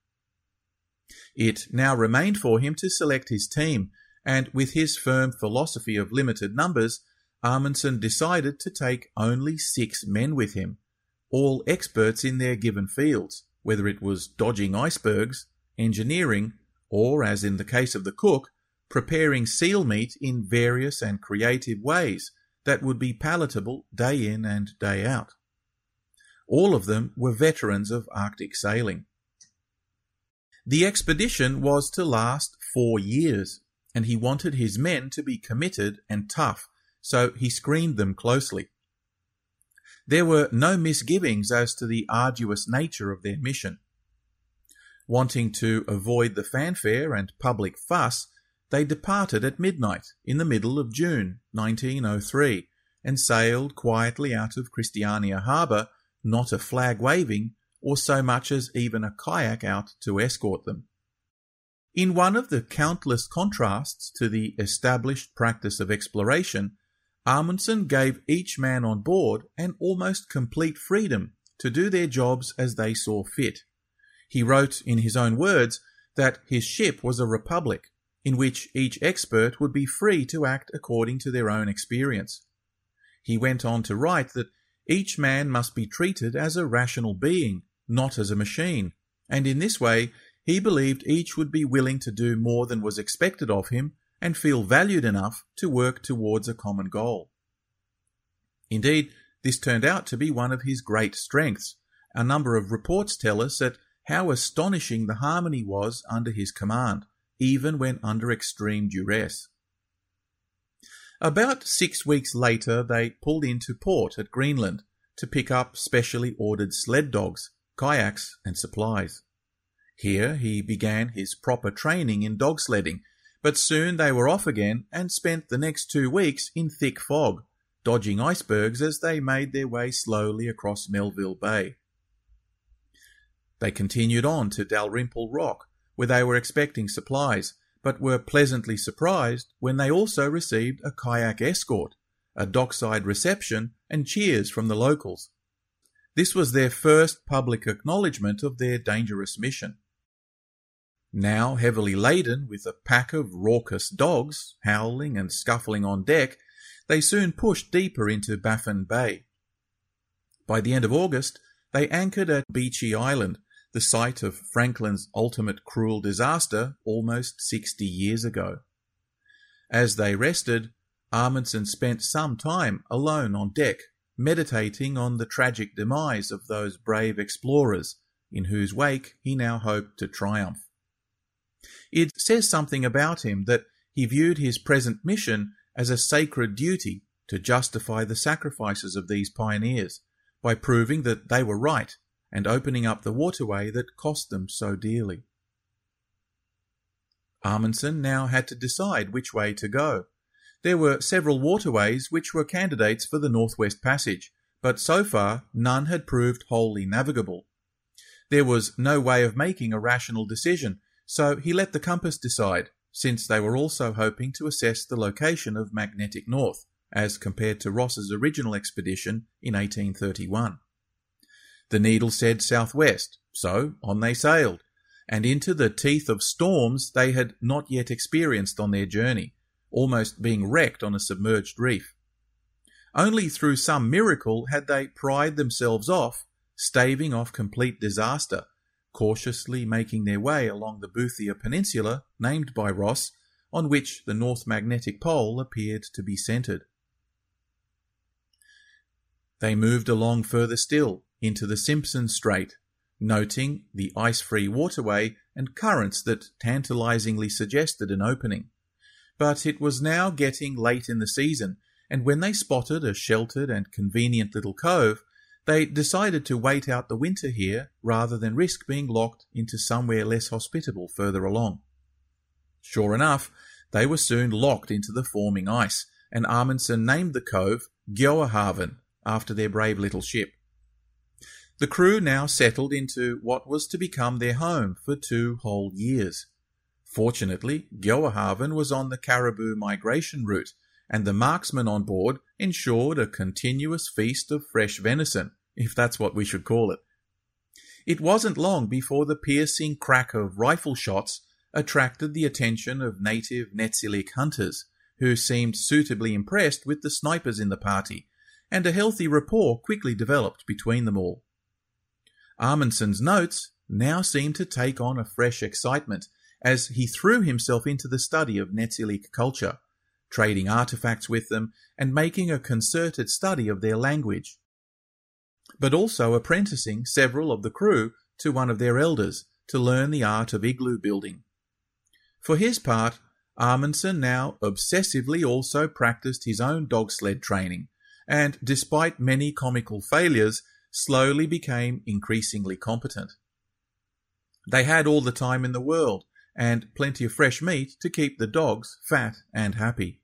It now remained for him to select his team, and with his firm philosophy of limited numbers, Amundsen decided to take only 6 men with him, all experts in their given fields, whether it was dodging icebergs, engineering, or, as in the case of the cook, preparing seal meat in various and creative ways that would be palatable day in and day out. All of them were veterans of Arctic sailing. The expedition was to last 4 years, and he wanted his men to be committed and tough, so he screened them closely. There were no misgivings as to the arduous nature of their mission. Wanting to avoid the fanfare and public fuss, they departed at midnight in the middle of June 1903 and sailed quietly out of Christiania harbour, not a flag waving or so much as even a kayak out to escort them. In one of the countless contrasts to the established practice of exploration, Amundsen gave each man on board an almost complete freedom to do their jobs as they saw fit. He wrote in his own words that his ship was a republic in which each expert would be free to act according to their own experience. He went on to write that each man must be treated as a rational being, not as a machine, and in this way he believed each would be willing to do more than was expected of him and feel valued enough to work towards a common goal. Indeed, this turned out to be one of his great strengths. A number of reports tell us that how astonishing the harmony was under his command, even when under extreme duress. About 6 weeks later, they pulled into port at Greenland to pick up specially ordered sled dogs, kayaks, and supplies. Here he began his proper training in dog sledding, but soon they were off again and spent the next 2 weeks in thick fog, dodging icebergs as they made their way slowly across Melville Bay. They continued on to Dalrymple Rock, where they were expecting supplies, but were pleasantly surprised when they also received a kayak escort, a dockside reception, and cheers from the locals. This was their first public acknowledgement of their dangerous mission. Now heavily laden with a pack of raucous dogs, howling and scuffling on deck, they soon pushed deeper into Baffin Bay. By the end of August, they anchored at Beechey Island, the site of Franklin's ultimate cruel disaster almost 60 years ago. As they rested, Amundsen spent some time alone on deck, meditating on the tragic demise of those brave explorers, in whose wake he now hoped to triumph. It says something about him that he viewed his present mission as a sacred duty to justify the sacrifices of these pioneers by proving that they were right and opening up the waterway that cost them so dearly. Amundsen now had to decide which way to go. There were several waterways which were candidates for the Northwest Passage, but so far none had proved wholly navigable. There was no way of making a rational decision, so he let the compass decide, since they were also hoping to assess the location of magnetic north, as compared to Ross's original expedition in 1831. The needle said southwest, so on they sailed, and into the teeth of storms they had not yet experienced on their journey, almost being wrecked on a submerged reef. Only through some miracle had they pried themselves off, staving off complete disaster, cautiously making their way along the Boothia Peninsula, named by Ross, on which the North Magnetic Pole appeared to be centred. They moved along further still, into the Simpson Strait, noting the ice-free waterway and currents that tantalizingly suggested an opening. But it was now getting late in the season, and when they spotted a sheltered and convenient little cove, they decided to wait out the winter here rather than risk being locked into somewhere less hospitable further along. Sure enough, they were soon locked into the forming ice, and Amundsen named the cove Gjoahaven after their brave little ship. The crew now settled into what was to become their home for 2 whole years. Fortunately, Gjoahaven was on the caribou migration route, and the marksmen on board ensured a continuous feast of fresh venison, if that's what we should call it. It wasn't long before the piercing crack of rifle shots attracted the attention of native Netsilik hunters, who seemed suitably impressed with the snipers in the party, and a healthy rapport quickly developed between them all. Amundsen's notes now seemed to take on a fresh excitement as he threw himself into the study of Netsilik culture, trading artifacts with them and making a concerted study of their language, but also apprenticing several of the crew to one of their elders to learn the art of igloo building. For his part, Amundsen now obsessively also practiced his own dog sled training, and despite many comical failures, slowly became increasingly competent. They had all the time in the world, and plenty of fresh meat to keep the dogs fat and happy.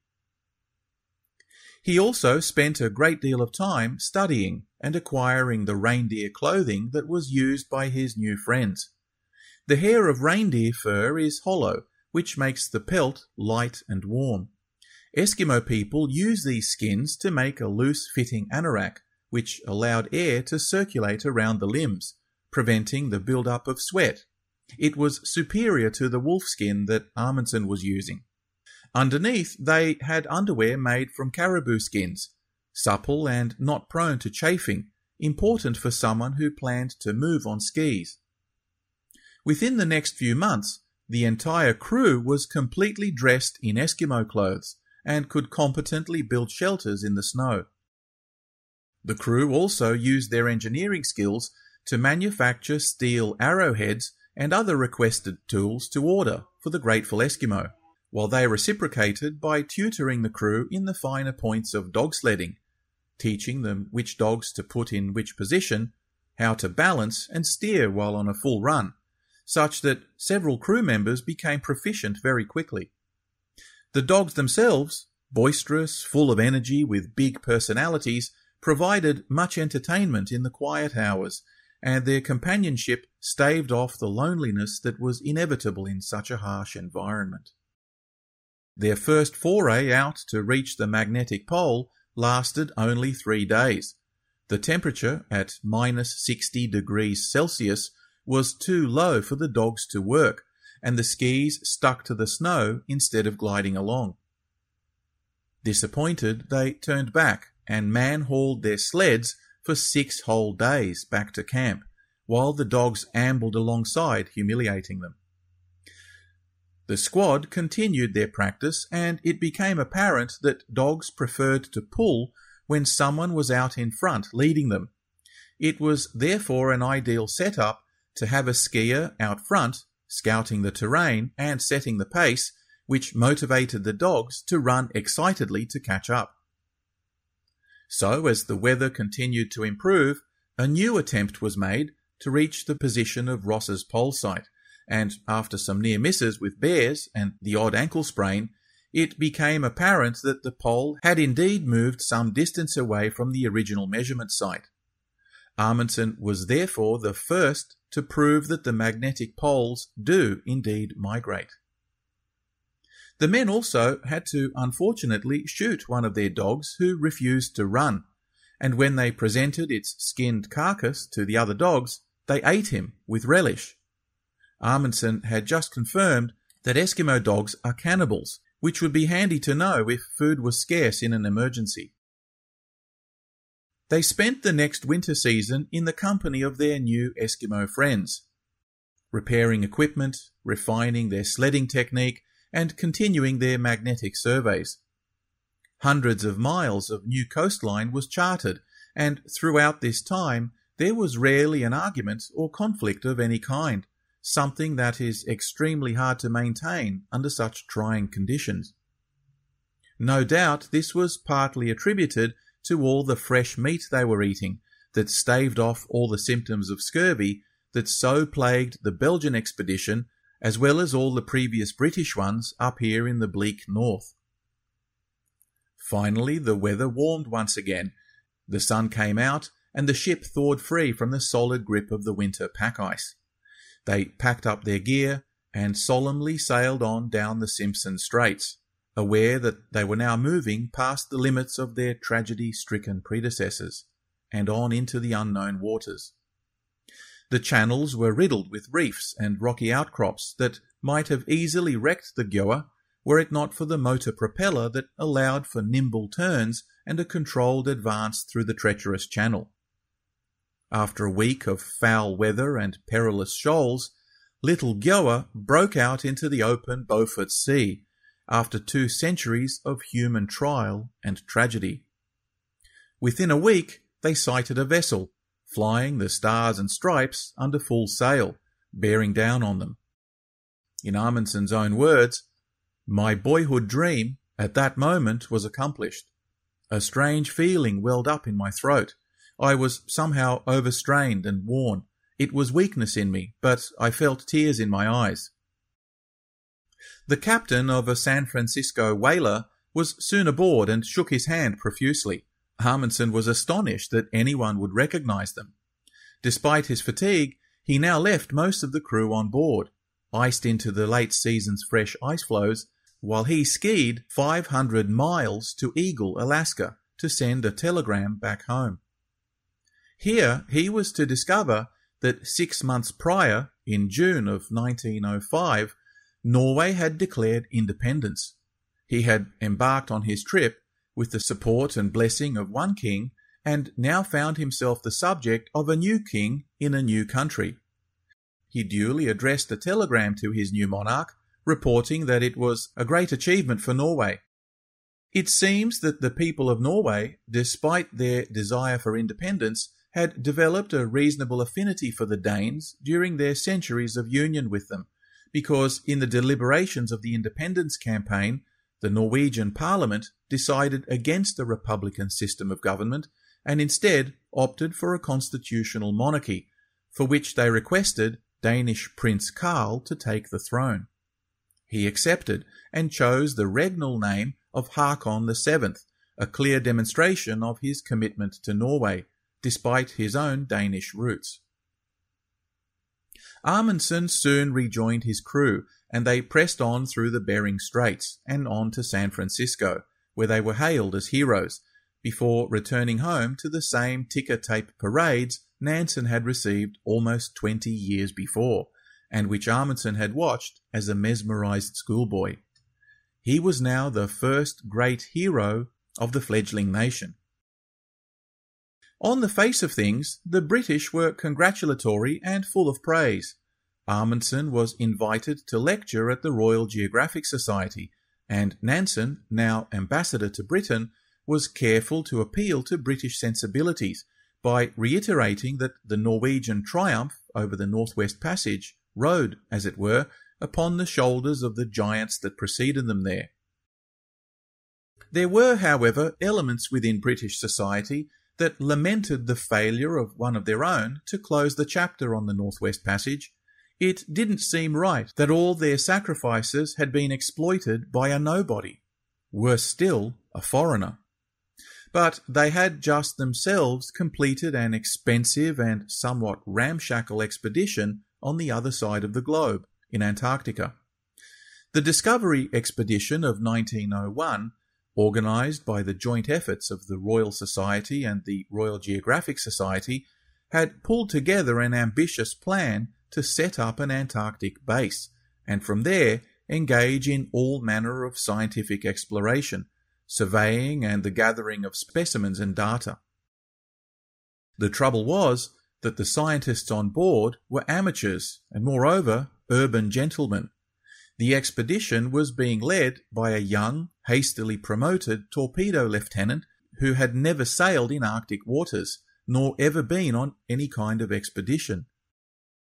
He also spent a great deal of time studying and acquiring the reindeer clothing that was used by his new friends. The hair of reindeer fur is hollow, which makes the pelt light and warm. Eskimo people use these skins to make a loose-fitting anorak, which allowed air to circulate around the limbs, preventing the build-up of sweat. It was superior to the wolfskin that Amundsen was using. Underneath, they had underwear made from caribou skins, supple and not prone to chafing, important for someone who planned to move on skis. Within the next few months, the entire crew was completely dressed in Eskimo clothes and could competently build shelters in the snow. The crew also used their engineering skills to manufacture steel arrowheads and other requested tools to order for the grateful Eskimo, while they reciprocated by tutoring the crew in the finer points of dog sledding, teaching them which dogs to put in which position, how to balance and steer while on a full run, such that several crew members became proficient very quickly. The dogs themselves, boisterous, full of energy with big personalities, provided much entertainment in the quiet hours, and their companionship staved off the loneliness that was inevitable in such a harsh environment. Their first foray out to reach the magnetic pole lasted only 3 days. The temperature at -60 degrees Celsius was too low for the dogs to work, and the skis stuck to the snow instead of gliding along. Disappointed, they turned back and man-hauled their sleds for 6 whole days back to camp, while the dogs ambled alongside, humiliating them. The squad continued their practice, and it became apparent that dogs preferred to pull when someone was out in front leading them. It was therefore an ideal setup to have a skier out front, scouting the terrain and setting the pace, which motivated the dogs to run excitedly to catch up. So, as the weather continued to improve, a new attempt was made to reach the position of Ross's pole site, and after some near misses with bears and the odd ankle sprain, it became apparent that the pole had indeed moved some distance away from the original measurement site. Amundsen was therefore the first to prove that the magnetic poles do indeed migrate. The men also had to unfortunately shoot one of their dogs who refused to run, and when they presented its skinned carcass to the other dogs, they ate him with relish. Amundsen had just confirmed that Eskimo dogs are cannibals, which would be handy to know if food was scarce in an emergency. They spent the next winter season in the company of their new Eskimo friends, repairing equipment, refining their sledding technique, and continuing their magnetic surveys. Hundreds of miles of new coastline was charted, and throughout this time there was rarely an argument or conflict of any kind, something that is extremely hard to maintain under such trying conditions. No doubt this was partly attributed to all the fresh meat they were eating that staved off all the symptoms of scurvy that so plagued the Belgian expedition, as well as all the previous British ones up here in the bleak north. Finally, the weather warmed once again, the sun came out, and the ship thawed free from the solid grip of the winter pack ice. They packed up their gear and solemnly sailed on down the Simpson Straits, aware that they were now moving past the limits of their tragedy-stricken predecessors, and on into the unknown waters. The channels were riddled with reefs and rocky outcrops that might have easily wrecked the Gjoa were it not for the motor propeller that allowed for nimble turns and a controlled advance through the treacherous channel. After a week of foul weather and perilous shoals, little Gjoa broke out into the open Beaufort Sea after 2 centuries of human trial and tragedy. Within a week, they sighted a vessel, flying the Stars and Stripes under full sail, bearing down on them. In Amundsen's own words, "My boyhood dream at that moment was accomplished. A strange feeling welled up in my throat. I was somehow overstrained and worn. It was weakness in me, but I felt tears in my eyes." The captain of a San Francisco whaler was soon aboard and shook his hand profusely. Amundsen was astonished that anyone would recognize them. Despite his fatigue, he now left most of the crew on board, iced into the late season's fresh ice floes, while he skied 500 miles to Eagle, Alaska, to send a telegram back home. Here he was to discover that 6 months prior, in June of 1905, Norway had declared independence. He had embarked on his trip with the support and blessing of one king, and now found himself the subject of a new king in a new country. He duly addressed a telegram to his new monarch, reporting that it was a great achievement for Norway. It seems that the people of Norway, despite their desire for independence, had developed a reasonable affinity for the Danes during their centuries of union with them, because in the deliberations of the independence campaign, the Norwegian parliament decided against a republican system of government and instead opted for a constitutional monarchy, for which they requested Danish Prince Karl to take the throne. He accepted and chose the regnal name of Haakon VII, a clear demonstration of his commitment to Norway, despite his own Danish roots. Amundsen soon rejoined his crew, and they pressed on through the Bering Straits and on to San Francisco, where they were hailed as heroes, before returning home to the same ticker-tape parades Nansen had received almost 20 years before, and which Amundsen had watched as a mesmerized schoolboy. He was now the first great hero of the fledgling nation. On the face of things, the British were congratulatory and full of praise. Amundsen was invited to lecture at the Royal Geographic Society, and Nansen, now ambassador to Britain, was careful to appeal to British sensibilities by reiterating that the Norwegian triumph over the Northwest Passage rode, as it were, upon the shoulders of the giants that preceded them there. There were, however, elements within British society that lamented the failure of one of their own to close the chapter on the Northwest Passage. It didn't seem right that all their sacrifices had been exploited by a nobody, worse still, a foreigner. But they had just themselves completed an expensive and somewhat ramshackle expedition on the other side of the globe, in Antarctica. The Discovery Expedition of 1901, organised by the joint efforts of the Royal Society and the Royal Geographic Society, had pulled together an ambitious plan to set up an Antarctic base, and from there engage in all manner of scientific exploration, surveying and the gathering of specimens and data. The trouble was that the scientists on board were amateurs and, moreover, urban gentlemen. The expedition was being led by a young, hastily promoted torpedo lieutenant who had never sailed in Arctic waters, nor ever been on any kind of expedition.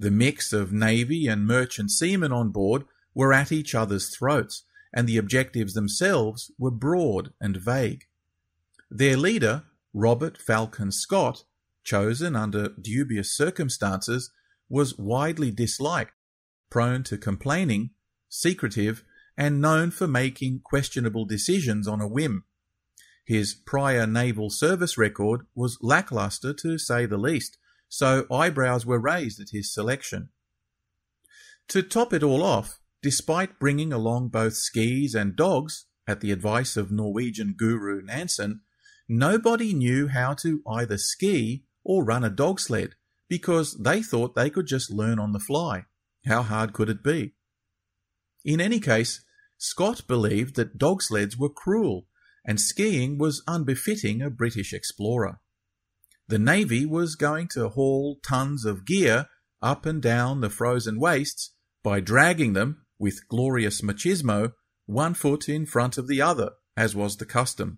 The mix of navy and merchant seamen on board were at each other's throats, and the objectives themselves were broad and vague. Their leader, Robert Falcon Scott, chosen under dubious circumstances, was widely disliked, prone to complaining, secretive, and known for making questionable decisions on a whim. His prior naval service record was lacklustre to say the least, so eyebrows were raised at his selection. To top it all off, despite bringing along both skis and dogs, at the advice of Norwegian guru Nansen, nobody knew how to either ski or run a dog sled, because they thought they could just learn on the fly. How hard could it be? In any case, Scott believed that dog sleds were cruel, and skiing was unbefitting a British explorer. The Navy was going to haul tons of gear up and down the frozen wastes by dragging them, with glorious machismo, one foot in front of the other, as was the custom.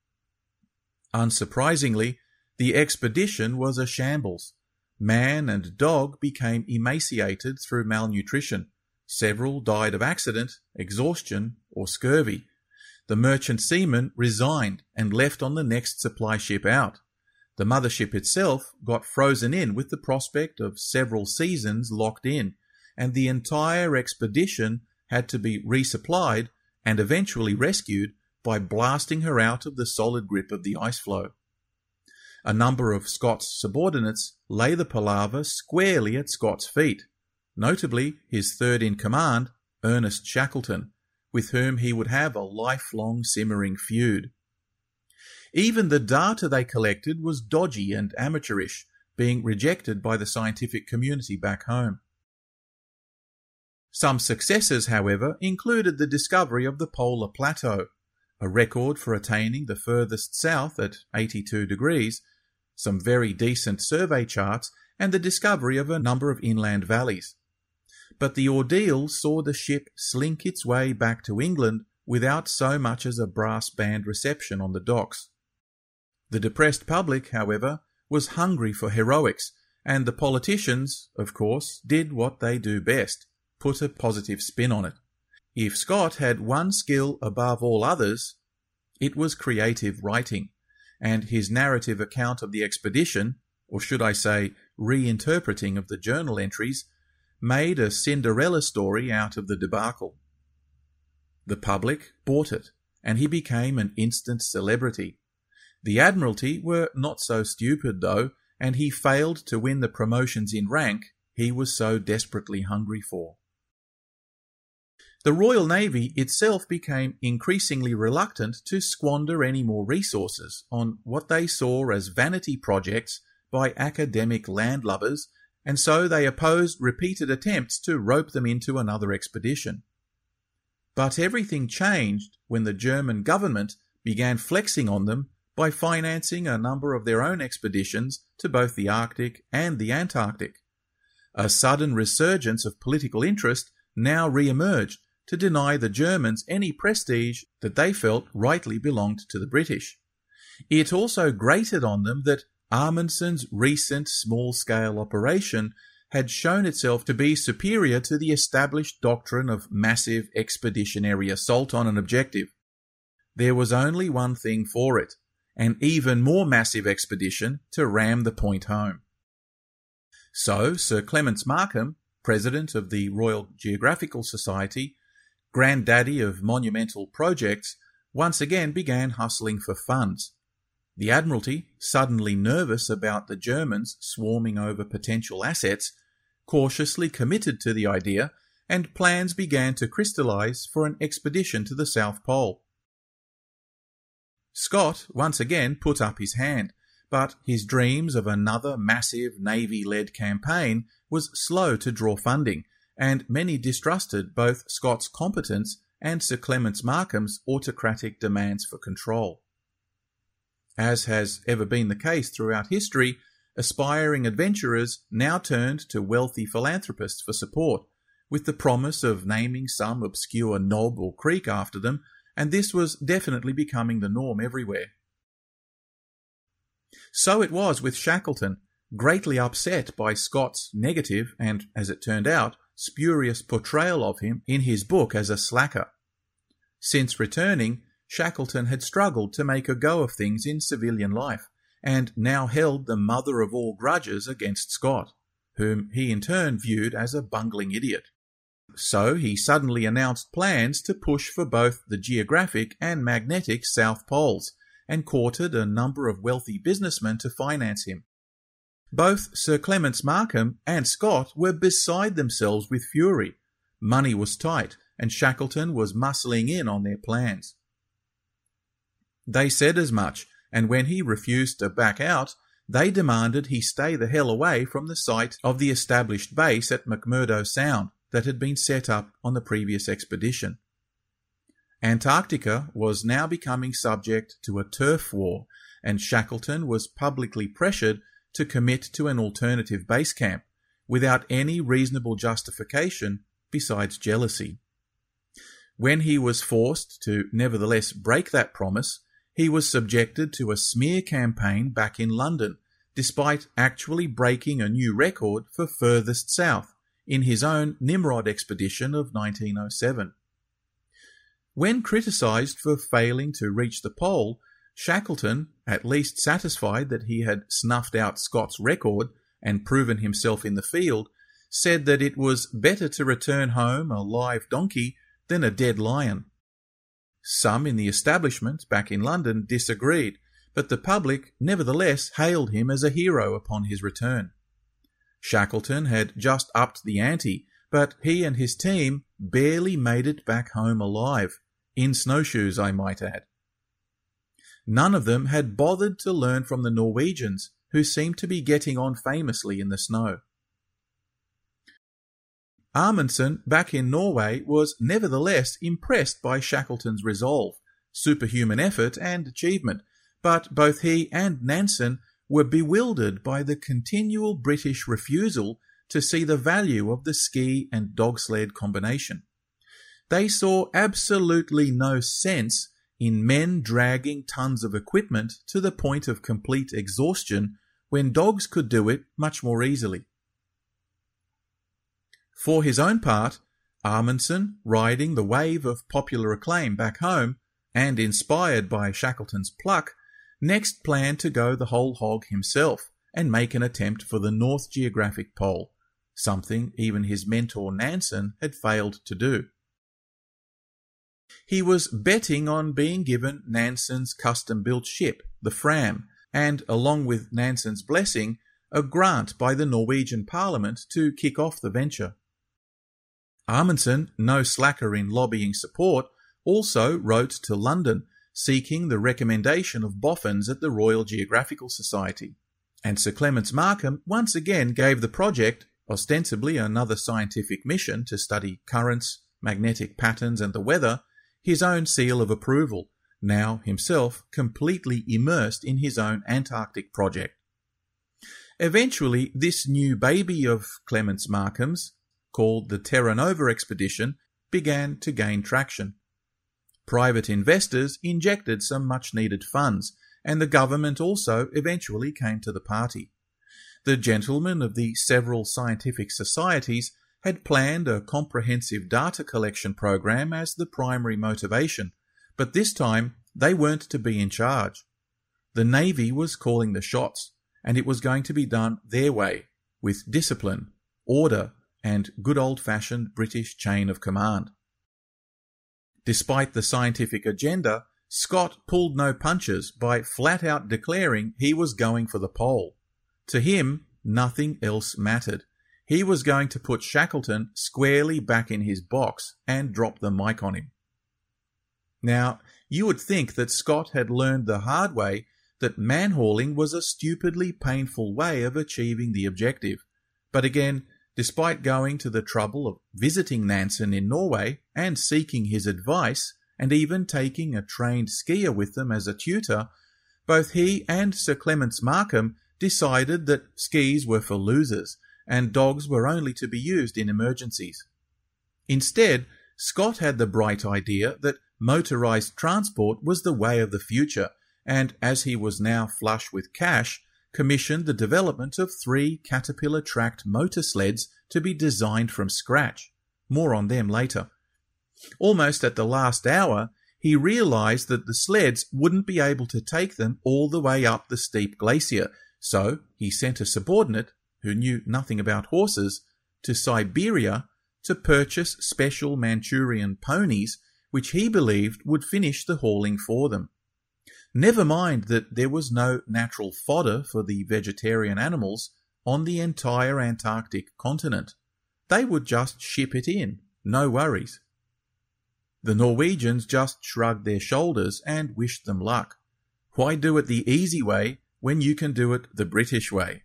Unsurprisingly, the expedition was a shambles. Man and dog became emaciated through malnutrition. Several died of accident, exhaustion, or scurvy. The merchant seamen resigned and left on the next supply ship out. The mothership itself got frozen in with the prospect of several seasons locked in, and the entire expedition had to be resupplied and eventually rescued by blasting her out of the solid grip of the ice floe. A number of Scott's subordinates lay the palaver squarely at Scott's feet, notably his third-in-command, Ernest Shackleton, with whom he would have a lifelong simmering feud. Even the data they collected was dodgy and amateurish, being rejected by the scientific community back home. Some successes, however, included the discovery of the polar plateau, a record for attaining the furthest south at 82 degrees, some very decent survey charts, and the discovery of a number of inland valleys. But the ordeal saw the ship slink its way back to England without so much as a brass band reception on the docks. The depressed public, however, was hungry for heroics, and the politicians, of course, did what they do best, put a positive spin on it. If Scott had one skill above all others, it was creative writing, and his narrative account of the expedition, or should I say, reinterpreting of the journal entries, made a Cinderella story out of the debacle. The public bought it, and he became an instant celebrity. The Admiralty were not so stupid, though, and he failed to win the promotions in rank he was so desperately hungry for. The Royal Navy itself became increasingly reluctant to squander any more resources on what they saw as vanity projects by academic landlubbers, and so they opposed repeated attempts to rope them into another expedition. But everything changed when the German government began flexing on them by financing a number of their own expeditions to both the Arctic and the Antarctic. A sudden resurgence of political interest now re-emerged to deny the Germans any prestige that they felt rightly belonged to the British. It also grated on them that Amundsen's recent small-scale operation had shown itself to be superior to the established doctrine of massive expeditionary assault on an objective. There was only one thing for it, an even more massive expedition to ram the point home. So Sir Clements Markham, President of the Royal Geographical Society, granddaddy of monumental projects, once again began hustling for funds. The Admiralty, suddenly nervous about the Germans swarming over potential assets, cautiously committed to the idea, and plans began to crystallize for an expedition to the South Pole. Scott once again put up his hand, but his dreams of another massive Navy-led campaign was slow to draw funding, and many distrusted both Scott's competence and Sir Clements Markham's autocratic demands for control. As has ever been the case throughout history, aspiring adventurers now turned to wealthy philanthropists for support, with the promise of naming some obscure knob or creek after them, and this was definitely becoming the norm everywhere. So it was with Shackleton, greatly upset by Scott's negative and, as it turned out, spurious portrayal of him in his book as a slacker. Since returning, Shackleton had struggled to make a go of things in civilian life, and now held the mother of all grudges against Scott, whom he in turn viewed as a bungling idiot. So he suddenly announced plans to push for both the geographic and magnetic South Poles, and courted a number of wealthy businessmen to finance him. Both Sir Clements Markham and Scott were beside themselves with fury. Money was tight, and Shackleton was muscling in on their plans. They said as much, and when he refused to back out, they demanded he stay the hell away from the site of the established base at McMurdo Sound that had been set up on the previous expedition. Antarctica was now becoming subject to a turf war, and Shackleton was publicly pressured to commit to an alternative base camp, without any reasonable justification besides jealousy. When he was forced to nevertheless break that promise, he was subjected to a smear campaign back in London, despite actually breaking a new record for furthest south in his own Nimrod expedition of 1907. When criticised for failing to reach the pole, Shackleton, at least satisfied that he had snuffed out Scott's record and proven himself in the field, said that it was better to return home a live donkey than a dead lion. Some in the establishment back in London disagreed, but the public nevertheless hailed him as a hero upon his return. Shackleton had just upped the ante, but he and his team barely made it back home alive, in snowshoes, I might add. None of them had bothered to learn from the Norwegians, who seemed to be getting on famously in the snow. Amundsen, back in Norway, was nevertheless impressed by Shackleton's resolve, superhuman effort and achievement, but both he and Nansen were bewildered by the continual British refusal to see the value of the ski and dog sled combination. They saw absolutely no sense in men dragging tons of equipment to the point of complete exhaustion when dogs could do it much more easily. For his own part, Amundsen, riding the wave of popular acclaim back home, and inspired by Shackleton's pluck, next planned to go the whole hog himself and make an attempt for the North Geographic Pole, something even his mentor Nansen had failed to do. He was betting on being given Nansen's custom-built ship, the Fram, and, along with Nansen's blessing, a grant by the Norwegian Parliament to kick off the venture. Amundsen, no slacker in lobbying support, also wrote to London, seeking the recommendation of boffins at the Royal Geographical Society, and Sir Clements Markham once again gave the project, ostensibly another scientific mission to study currents, magnetic patterns and the weather, his own seal of approval, now himself completely immersed in his own Antarctic project. Eventually, this new baby of Clements Markham's, called the Terra Nova expedition, began to gain traction. Private investors injected some much-needed funds, and the government also eventually came to the party. The gentlemen of the several scientific societies had planned a comprehensive data collection program as the primary motivation, but this time they weren't to be in charge. The Navy was calling the shots, and it was going to be done their way, with discipline, order, and good old-fashioned British chain of command. Despite the scientific agenda, Scott pulled no punches by flat-out declaring he was going for the pole. To him, nothing else mattered. He was going to put Shackleton squarely back in his box and drop the mic on him. Now, you would think that Scott had learned the hard way that man-hauling was a stupidly painful way of achieving the objective. But again, despite going to the trouble of visiting Nansen in Norway and seeking his advice, and even taking a trained skier with them as a tutor, both he and Sir Clements Markham decided that skis were for losers, and dogs were only to be used in emergencies. Instead, Scott had the bright idea that motorized transport was the way of the future, and as he was now flush with cash, commissioned the development of 3 Caterpillar-tracked motor sleds to be designed from scratch. More on them later. Almost at the last hour, he realized that the sleds wouldn't be able to take them all the way up the steep glacier, so he sent a subordinate, who knew nothing about horses, to Siberia to purchase special Manchurian ponies, which he believed would finish the hauling for them. Never mind that there was no natural fodder for the vegetarian animals on the entire Antarctic continent. They would just ship it in, no worries. The Norwegians just shrugged their shoulders and wished them luck. Why do it the easy way when you can do it the British way?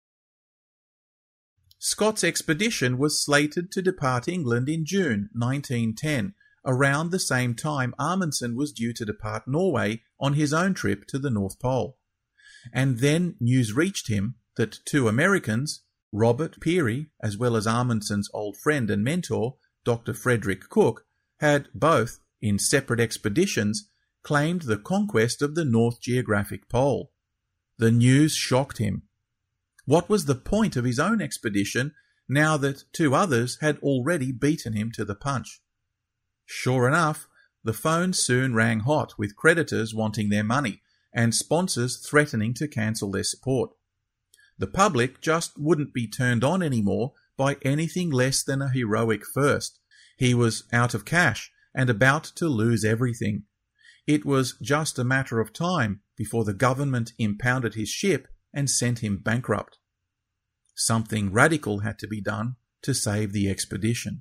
Scott's expedition was slated to depart England in June 1910, around the same time Amundsen was due to depart Norway on his own trip to the North Pole. And then news reached him that 2 Americans, Robert Peary, as well as Amundsen's old friend and mentor, Dr. Frederick Cook, had both, in separate expeditions, claimed the conquest of the North Geographic Pole. The news shocked him. What was the point of his own expedition now that 2 others had already beaten him to the punch? Sure enough, the phone soon rang hot with creditors wanting their money and sponsors threatening to cancel their support. The public just wouldn't be turned on anymore by anything less than a heroic first. He was out of cash and about to lose everything. It was just a matter of time before the government impounded his ship and sent him bankrupt. Something radical had to be done to save the expedition.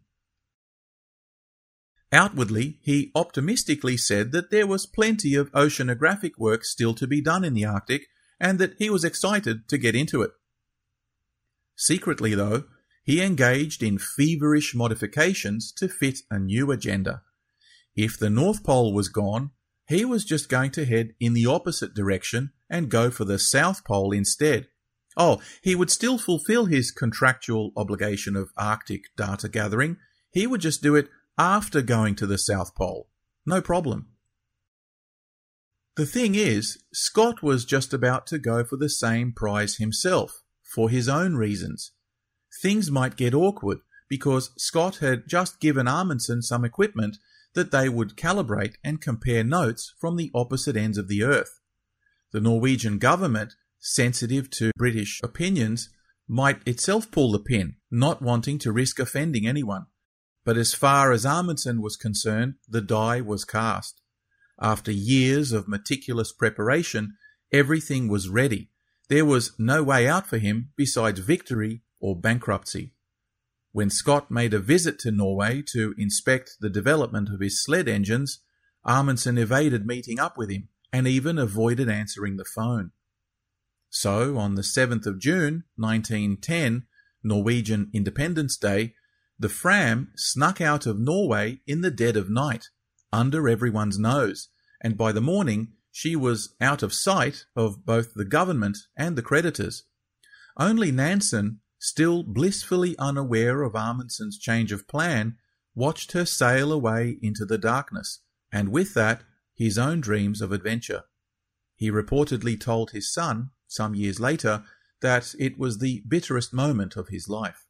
Outwardly, he optimistically said that there was plenty of oceanographic work still to be done in the Arctic and that he was excited to get into it. Secretly, though, he engaged in feverish modifications to fit a new agenda. If the North Pole was gone, he was just going to head in the opposite direction and go for the South Pole instead. Oh, he would still fulfill his contractual obligation of Arctic data gathering. He would just do it after going to the South Pole. No problem. The thing is, Scott was just about to go for the same prize himself, for his own reasons. Things might get awkward because Scott had just given Amundsen some equipment that they would calibrate and compare notes from the opposite ends of the Earth. The Norwegian government, sensitive to British opinions, might itself pull the pin, not wanting to risk offending anyone. But as far as Amundsen was concerned, the die was cast. After years of meticulous preparation, everything was ready. There was no way out for him besides victory or bankruptcy. When Scott made a visit to Norway to inspect the development of his sled engines, Amundsen evaded meeting up with him and even avoided answering the phone. So, on the 7th of June, 1910, Norwegian Independence Day, the Fram snuck out of Norway in the dead of night, under everyone's nose, and by the morning she was out of sight of both the government and the creditors. Only Nansen, still blissfully unaware of Amundsen's change of plan, watched her sail away into the darkness, and with that, his own dreams of adventure. He reportedly told his son, some years later, that it was the bitterest moment of his life.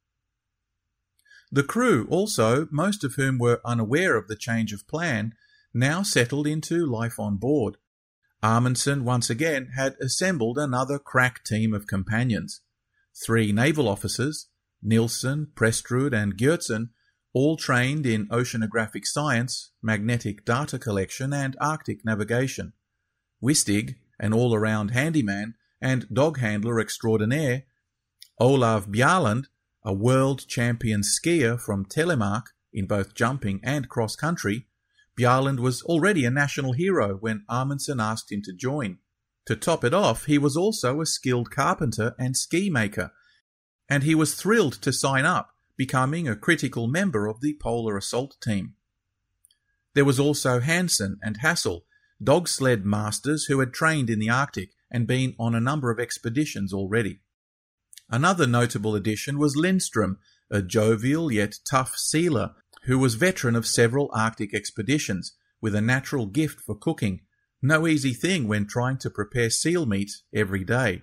The crew also, most of whom were unaware of the change of plan, now settled into life on board. Amundsen once again had assembled another crack team of companions. 3 naval officers, Nilsen, Prestrud and Gjertsen, all trained in oceanographic science, magnetic data collection and Arctic navigation. Wistig, an all-around handyman and dog handler extraordinaire. Olav Bjaaland, a world champion skier from Telemark in both jumping and cross-country. Bjaaland was already a national hero when Amundsen asked him to join. To top it off, he was also a skilled carpenter and ski maker, and he was thrilled to sign up, becoming a critical member of the Polar Assault Team. There was also Hansen and Hassel, dog sled masters who had trained in the Arctic and been on a number of expeditions already. Another notable addition was Lindström, a jovial yet tough sealer who was veteran of several Arctic expeditions, with a natural gift for cooking. No easy thing when trying to prepare seal meat every day.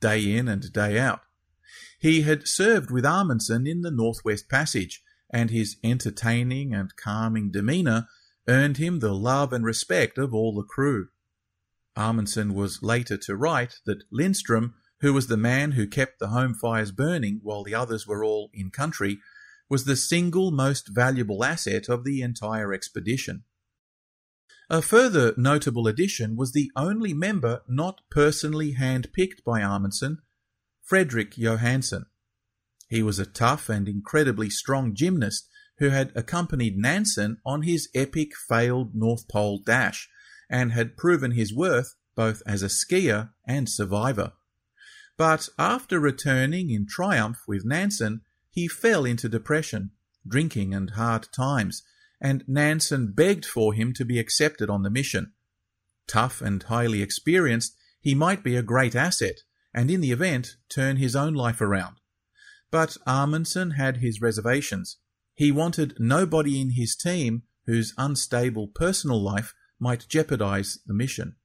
day in and day out. He had served with Amundsen in the Northwest Passage, and his entertaining and calming demeanour earned him the love and respect of all the crew. Amundsen was later to write that Lindström, who was the man who kept the home fires burning while the others were all in country, was the single most valuable asset of the entire expedition. A further notable addition was the only member not personally hand-picked by Amundsen, Fredrik Johansson. He was a tough and incredibly strong gymnast who had accompanied Nansen on his epic failed North Pole dash and had proven his worth both as a skier and survivor. But after returning in triumph with Nansen, he fell into depression, drinking and hard times, and Nansen begged for him to be accepted on the mission. Tough and highly experienced, he might be a great asset, and in the event turn his own life around. But Amundsen had his reservations. He wanted nobody in his team whose unstable personal life might jeopardize the mission.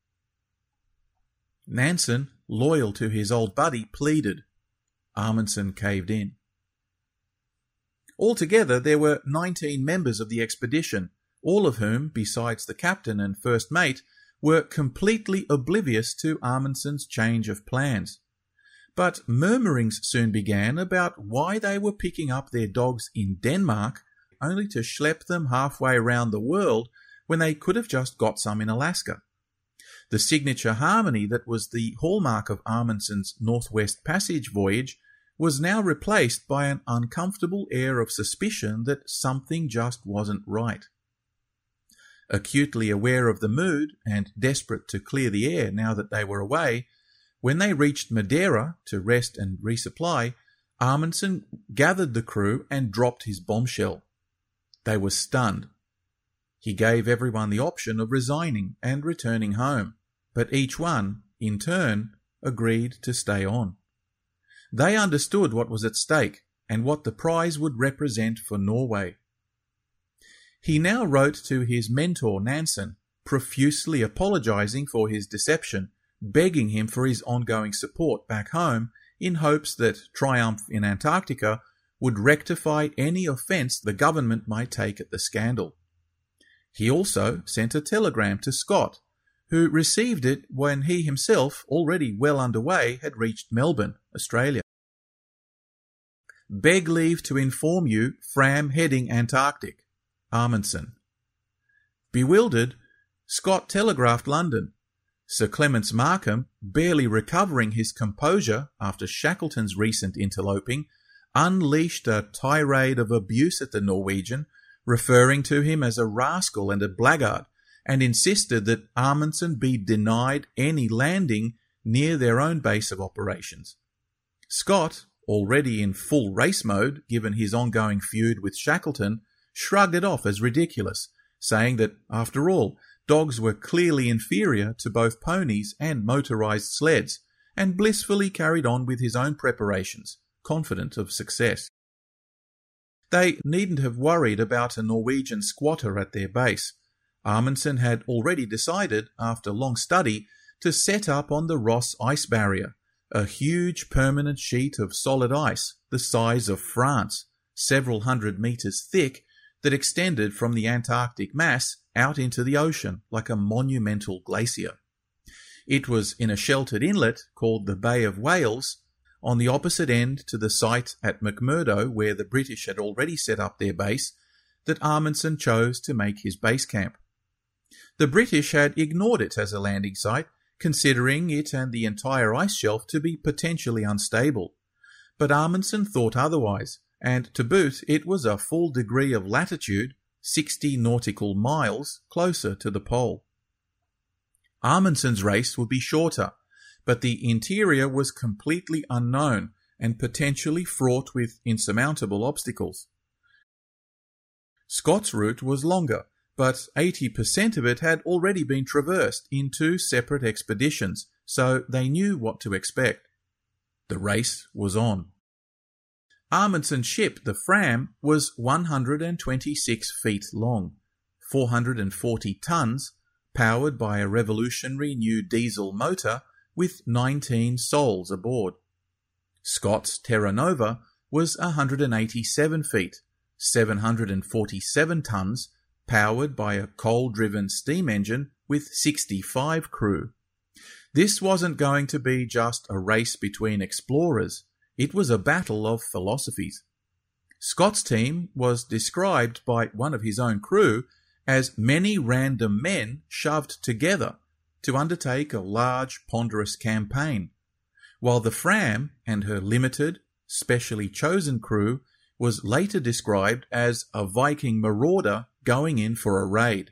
Nansen, loyal to his old buddy, pleaded. Amundsen caved in. Altogether, there were 19 members of the expedition, all of whom, besides the captain and first mate, were completely oblivious to Amundsen's change of plans. But murmurings soon began about why they were picking up their dogs in Denmark only to schlep them halfway around the world when they could have just got some in Alaska. The signature harmony that was the hallmark of Amundsen's Northwest Passage voyage was now replaced by an uncomfortable air of suspicion that something just wasn't right. Acutely aware of the mood and desperate to clear the air now that they were away, when they reached Madeira to rest and resupply, Amundsen gathered the crew and dropped his bombshell. They were stunned. He gave everyone the option of resigning and returning home, but each one, in turn, agreed to stay on. They understood what was at stake and what the prize would represent for Norway. He now wrote to his mentor Nansen, profusely apologizing for his deception, begging him for his ongoing support back home in hopes that triumph in Antarctica would rectify any offence the government might take at the scandal. He also sent a telegram to Scott, who received it when he himself, already well underway, had reached Melbourne, Australia. Beg leave to inform you, Fram heading Antarctic. Amundsen. Bewildered, Scott telegraphed London. Sir Clements Markham, barely recovering his composure after Shackleton's recent interloping, unleashed a tirade of abuse at the Norwegian, referring to him as a rascal and a blackguard, and insisted that Amundsen be denied any landing near their own base of operations. Scott, already in full race mode given his ongoing feud with Shackleton, shrugged it off as ridiculous, saying that, after all, dogs were clearly inferior to both ponies and motorized sleds, and blissfully carried on with his own preparations, confident of success. They needn't have worried about a Norwegian squatter at their base. Amundsen had already decided, after long study, to set up on the Ross Ice Barrier, a huge permanent sheet of solid ice the size of France, several hundred meters thick, that extended from the Antarctic mass out into the ocean like a monumental glacier. It was in a sheltered inlet called the Bay of Whales, on the opposite end to the site at McMurdo where the British had already set up their base, that Amundsen chose to make his base camp. The British had ignored it as a landing site, considering it and the entire ice shelf to be potentially unstable. But Amundsen thought otherwise, and to boot it was a full degree of latitude, 60 nautical miles, closer to the pole. Amundsen's race would be shorter, but the interior was completely unknown and potentially fraught with insurmountable obstacles. Scott's route was longer, but 80% of it had already been traversed in 2 separate expeditions, so they knew what to expect. The race was on. Amundsen's ship, the Fram, was 126 feet long, 440 tons, powered by a revolutionary new diesel motor with 19 souls aboard. Scott's Terra Nova was 187 feet, 747 tons, powered by a coal-driven steam engine with 65 crew. This wasn't going to be just a race between explorers, it was a battle of philosophies. Scott's team was described by one of his own crew as many random men shoved together to undertake a large, ponderous campaign, while the Fram and her limited, specially chosen crew was later described as a Viking marauder going in for a raid.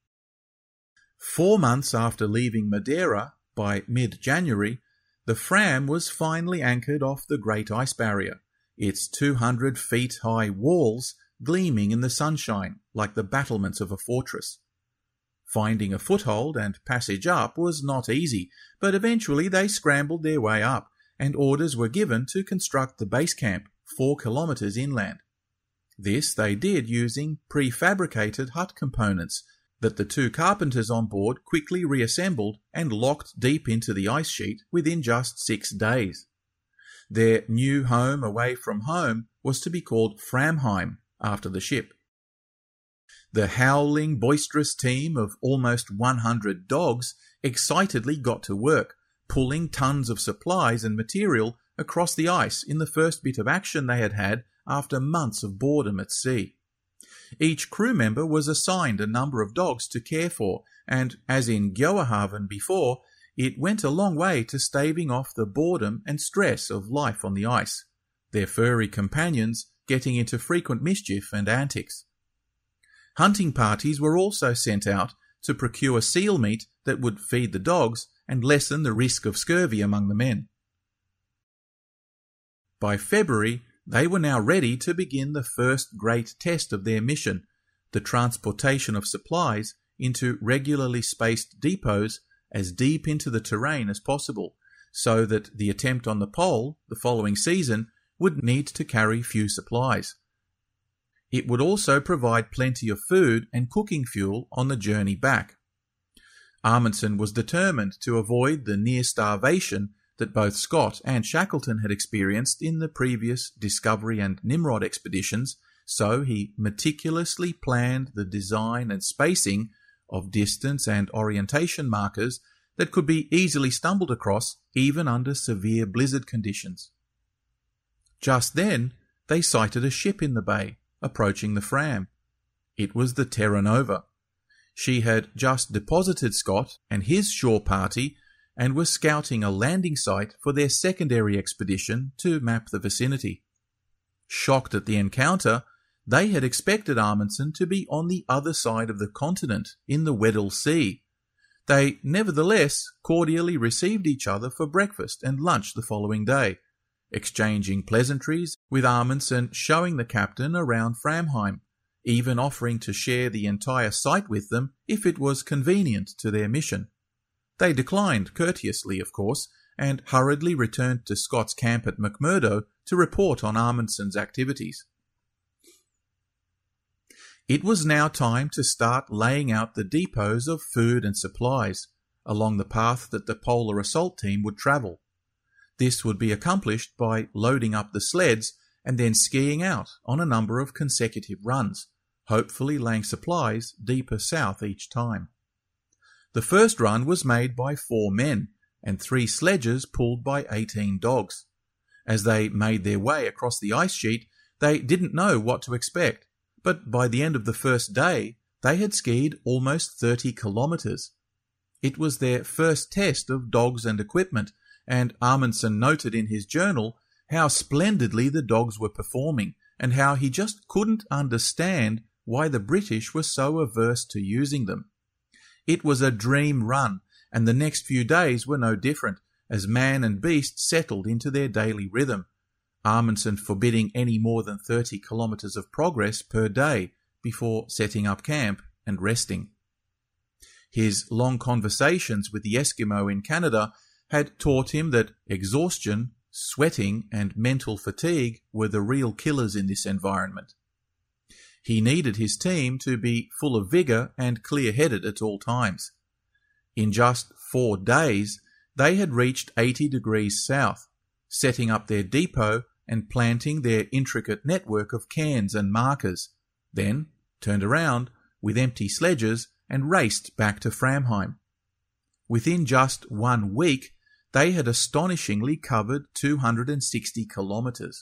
4 months after leaving Madeira, by mid-January, the Fram was finally anchored off the Great Ice Barrier, its 200-feet-high walls gleaming in the sunshine like the battlements of a fortress. Finding a foothold and passage up was not easy, but eventually they scrambled their way up, and orders were given to construct the base camp 4 kilometres inland. This they did using prefabricated hut components that the 2 carpenters on board quickly reassembled and locked deep into the ice sheet within just 6 days. Their new home away from home was to be called Framheim, after the ship. The howling, boisterous team of almost 100 dogs excitedly got to work, pulling tons of supplies and material across the ice in the first bit of action they had had after months of boredom at sea. Each crew member was assigned a number of dogs to care for, and, as in Gjoahaven before, it went a long way to staving off the boredom and stress of life on the ice, their furry companions getting into frequent mischief and antics. Hunting parties were also sent out to procure seal meat that would feed the dogs and lessen the risk of scurvy among the men. By February, they were now ready to begin the first great test of their mission, the transportation of supplies into regularly spaced depots as deep into the terrain as possible, so that the attempt on the pole the following season would need to carry few supplies. It would also provide plenty of food and cooking fuel on the journey back. Amundsen was determined to avoid the near starvation that both Scott and Shackleton had experienced in the previous Discovery and Nimrod expeditions, so he meticulously planned the design and spacing of distance and orientation markers that could be easily stumbled across even under severe blizzard conditions. Just then, they sighted a ship in the bay, approaching the Fram. It was the Terra Nova. She had just deposited Scott and his shore party and was scouting a landing site for their secondary expedition to map the vicinity. Shocked at the encounter, they had expected Amundsen to be on the other side of the continent, in the Weddell Sea. They nevertheless cordially received each other for breakfast and lunch the following day, exchanging pleasantries, with Amundsen showing the captain around Framheim, even offering to share the entire site with them if it was convenient to their mission. They declined courteously, of course, and hurriedly returned to Scott's camp at McMurdo to report on Amundsen's activities. It was now time to start laying out the depots of food and supplies, along the path that the Polar Assault Team would travel. This would be accomplished by loading up the sleds and then skiing out on a number of consecutive runs, hopefully laying supplies deeper south each time. The first run was made by 4 men and 3 sledges pulled by 18 dogs. As they made their way across the ice sheet, they didn't know what to expect, but by the end of the first day, they had skied almost 30 kilometres. It was their first test of dogs and equipment, and Amundsen noted in his journal how splendidly the dogs were performing and how he just couldn't understand why the British were so averse to using them. It was a dream run, and the next few days were no different, as man and beast settled into their daily rhythm, Amundsen forbidding any more than 30 kilometres of progress per day before setting up camp and resting. His long conversations with the Eskimo in Canada had taught him that exhaustion, sweating, and mental fatigue were the real killers in this environment. He needed his team to be full of vigour and clear-headed at all times. In just 4 days, they had reached 80 degrees south, setting up their depot and planting their intricate network of cairns and markers, then turned around with empty sledges and raced back to Framheim. Within just 1 week, they had astonishingly covered 260 kilometres.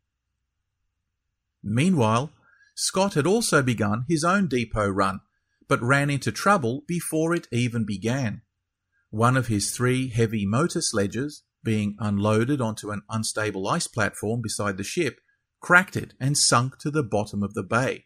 Meanwhile, Scott had also begun his own depot run, but ran into trouble before it even began. One of his 3 heavy motor sledges, being unloaded onto an unstable ice platform beside the ship, cracked it and sunk to the bottom of the bay.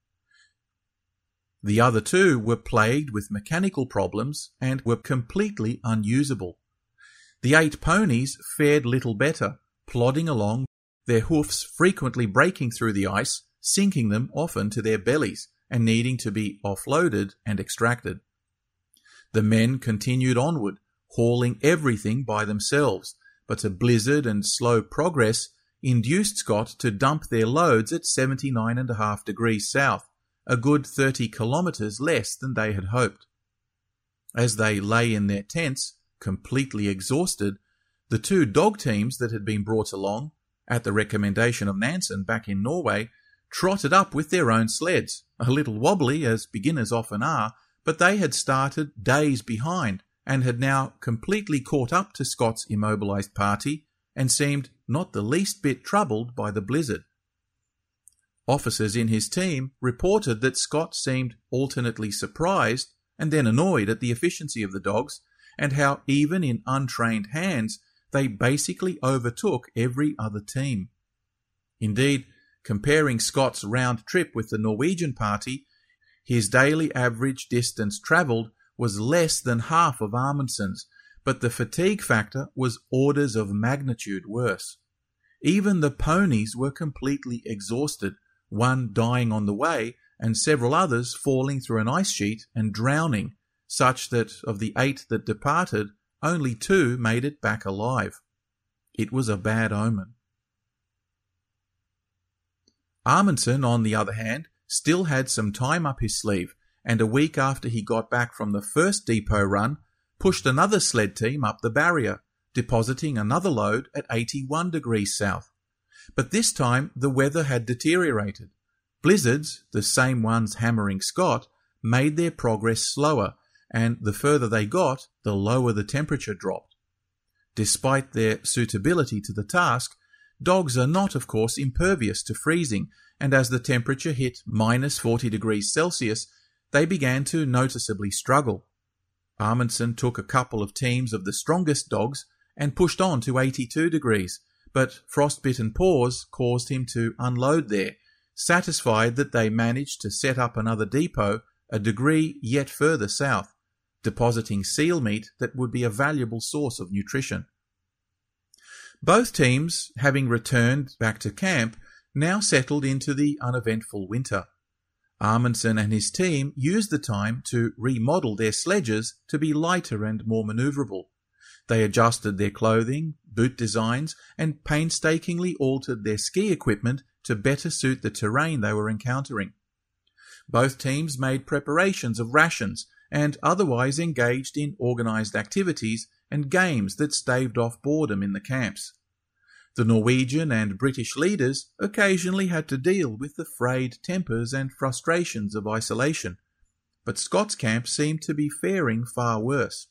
The other 2 were plagued with mechanical problems and were completely unusable. The 8 ponies fared little better, plodding along, their hoofs frequently breaking through the ice, sinking them often to their bellies and needing to be offloaded and extracted. The men continued onward, hauling everything by themselves, but a blizzard and slow progress induced Scott to dump their loads at 79.5 degrees south, a good 30 kilometres less than they had hoped. As they lay in their tents, completely exhausted, the 2 dog teams that had been brought along, at the recommendation of Nansen back in Norway, trotted up with their own sleds, a little wobbly as beginners often are, but they had started days behind and had now completely caught up to Scott's immobilised party and seemed not the least bit troubled by the blizzard. Officers in his team reported that Scott seemed alternately surprised and then annoyed at the efficiency of the dogs, and how even in untrained hands they basically overtook every other team. Indeed, comparing Scott's round trip with the Norwegian party, his daily average distance travelled was less than half of Amundsen's, but the fatigue factor was orders of magnitude worse. Even the ponies were completely exhausted, one dying on the way and several others falling through an ice sheet and drowning, such that of the 8 that departed, only 2 made it back alive. It was a bad omen. Amundsen, on the other hand, still had some time up his sleeve, and a week after he got back from the first depot run, pushed another sled team up the barrier, depositing another load at 81 degrees south. But this time the weather had deteriorated. Blizzards, the same ones hammering Scott, made their progress slower, and the further they got, the lower the temperature dropped. Despite their suitability to the task, dogs are not, of course, impervious to freezing, and as the temperature hit minus 40 degrees Celsius, they began to noticeably struggle. Amundsen took a couple of teams of the strongest dogs and pushed on to 82 degrees, but frostbitten paws caused him to unload there, satisfied that they managed to set up another depot a degree yet further south, depositing seal meat that would be a valuable source of nutrition. Both teams, having returned back to camp, now settled into the uneventful winter. Amundsen and his team used the time to remodel their sledges to be lighter and more manoeuvrable. They adjusted their clothing, boot designs, and painstakingly altered their ski equipment to better suit the terrain they were encountering. Both teams made preparations of rations and otherwise engaged in organised activities and games that staved off boredom in the camps. The Norwegian and British leaders occasionally had to deal with the frayed tempers and frustrations of isolation, but Scott's camp seemed to be faring far worse.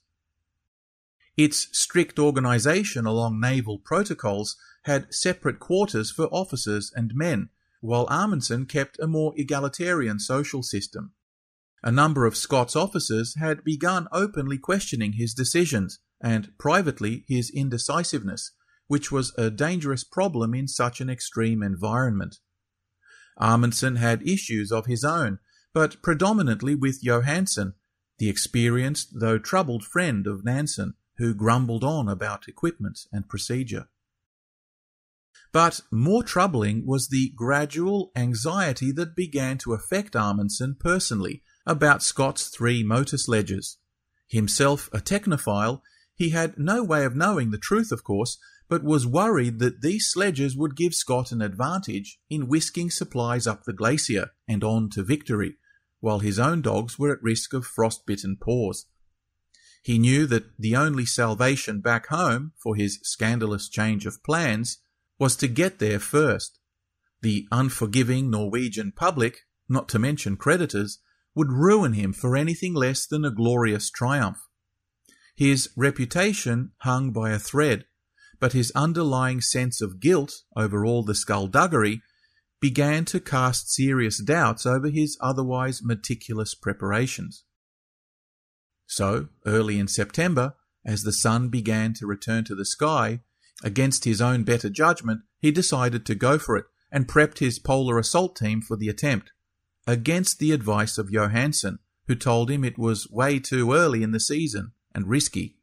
Its strict organisation along naval protocols had separate quarters for officers and men, while Amundsen kept a more egalitarian social system. A number of Scott's officers had begun openly questioning his decisions and privately his indecisiveness, which was a dangerous problem in such an extreme environment. Amundsen had issues of his own, but predominantly with Johansen, the experienced though troubled friend of Nansen, who grumbled on about equipment and procedure. But more troubling was the gradual anxiety that began to affect Amundsen personally about Scott's 3 motor sledges. Himself a technophile, he had no way of knowing the truth, of course, but was worried that these sledges would give Scott an advantage in whisking supplies up the glacier and on to victory, while his own dogs were at risk of frostbitten paws. He knew that the only salvation back home for his scandalous change of plans was to get there first. The unforgiving Norwegian public, not to mention creditors, would ruin him for anything less than a glorious triumph. His reputation hung by a thread, but his underlying sense of guilt over all the skullduggery began to cast serious doubts over his otherwise meticulous preparations. So, early in September, as the sun began to return to the sky, against his own better judgment, he decided to go for it and prepped his polar assault team for the attempt, against the advice of Johansen, who told him it was way too early in the season and risky.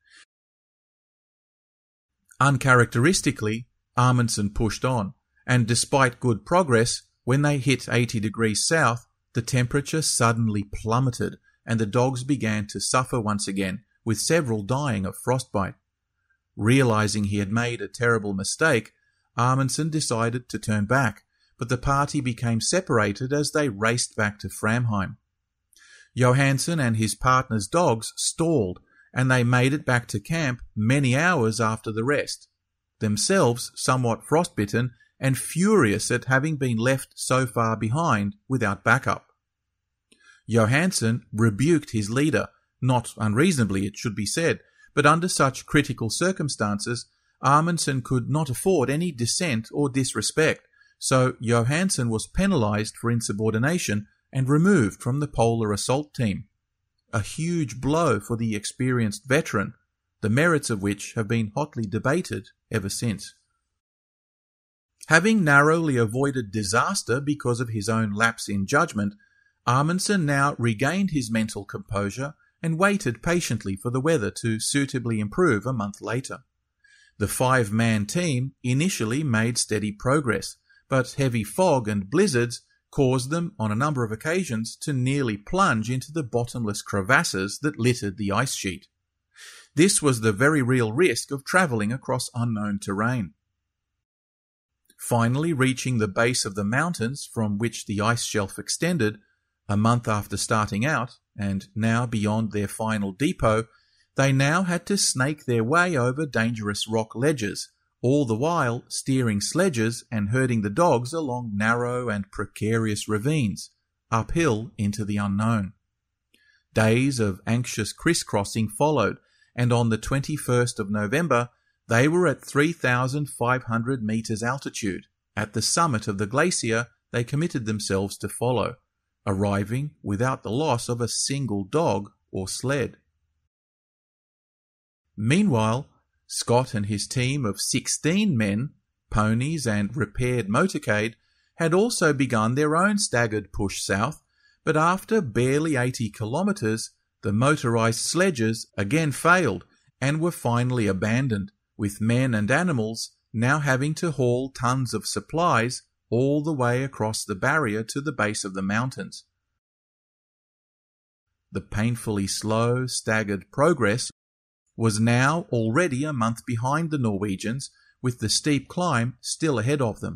Uncharacteristically, Amundsen pushed on, and despite good progress, when they hit 80 degrees south, the temperature suddenly plummeted and the dogs began to suffer once again, with several dying of frostbite. Realizing he had made a terrible mistake, Amundsen decided to turn back, but the party became separated as they raced back to Framheim. Johansen and his partner's dogs stalled, and they made it back to camp many hours after the rest, themselves somewhat frostbitten and furious at having been left so far behind without backup. Johansen rebuked his leader, not unreasonably it should be said, but under such critical circumstances, Amundsen could not afford any dissent or disrespect, so Johansen was penalized for insubordination and removed from the polar assault team. A huge blow for the experienced veteran, the merits of which have been hotly debated ever since. Having narrowly avoided disaster because of his own lapse in judgment, Amundsen now regained his mental composure and waited patiently for the weather to suitably improve a month later. The 5-man team initially made steady progress, but heavy fog and blizzards caused them on a number of occasions to nearly plunge into the bottomless crevasses that littered the ice sheet. This was the very real risk of travelling across unknown terrain. Finally reaching the base of the mountains from which the ice shelf extended, a month after starting out, and now beyond their final depot, they now had to snake their way over dangerous rock ledges, all the while steering sledges and herding the dogs along narrow and precarious ravines, uphill into the unknown. Days of anxious crisscrossing followed, and on the 21st of November, they were at 3,500 metres altitude, at the summit of the glacier they committed themselves to follow, arriving without the loss of a single dog or sled. Meanwhile, Scott and his team of 16 men, ponies and repaired motorcade had also begun their own staggered push south, but after barely 80 kilometres, the motorised sledges again failed and were finally abandoned, with men and animals now having to haul tons of supplies all the way across the barrier to the base of the mountains. The painfully slow, staggered progress was now already a month behind the Norwegians, with the steep climb still ahead of them.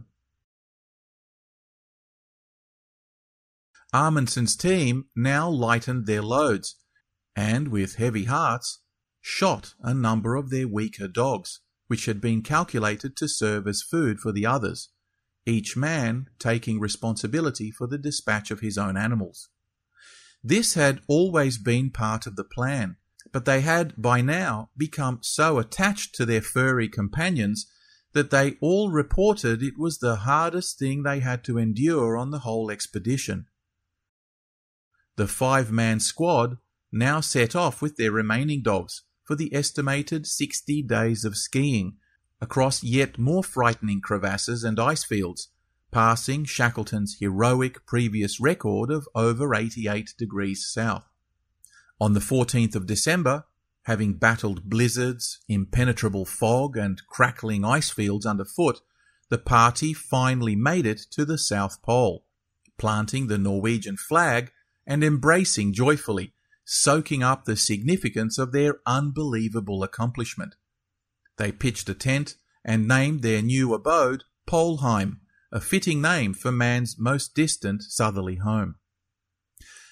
Amundsen's team now lightened their loads, and with heavy hearts, shot a number of their weaker dogs, which had been calculated to serve as food for the others, each man taking responsibility for the dispatch of his own animals. This had always been part of the plan, but they had by now become so attached to their furry companions that they all reported it was the hardest thing they had to endure on the whole expedition. The 5-man squad now set off with their remaining dogs for the estimated 60 days of skiing across yet more frightening crevasses and ice fields, passing Shackleton's heroic previous record of over 88 degrees south. On the 14th of December, having battled blizzards, impenetrable fog and crackling ice fields underfoot, the party finally made it to the South Pole, planting the Norwegian flag and embracing joyfully, soaking up the significance of their unbelievable accomplishment. They pitched a tent and named their new abode Polheim, a fitting name for man's most distant southerly home.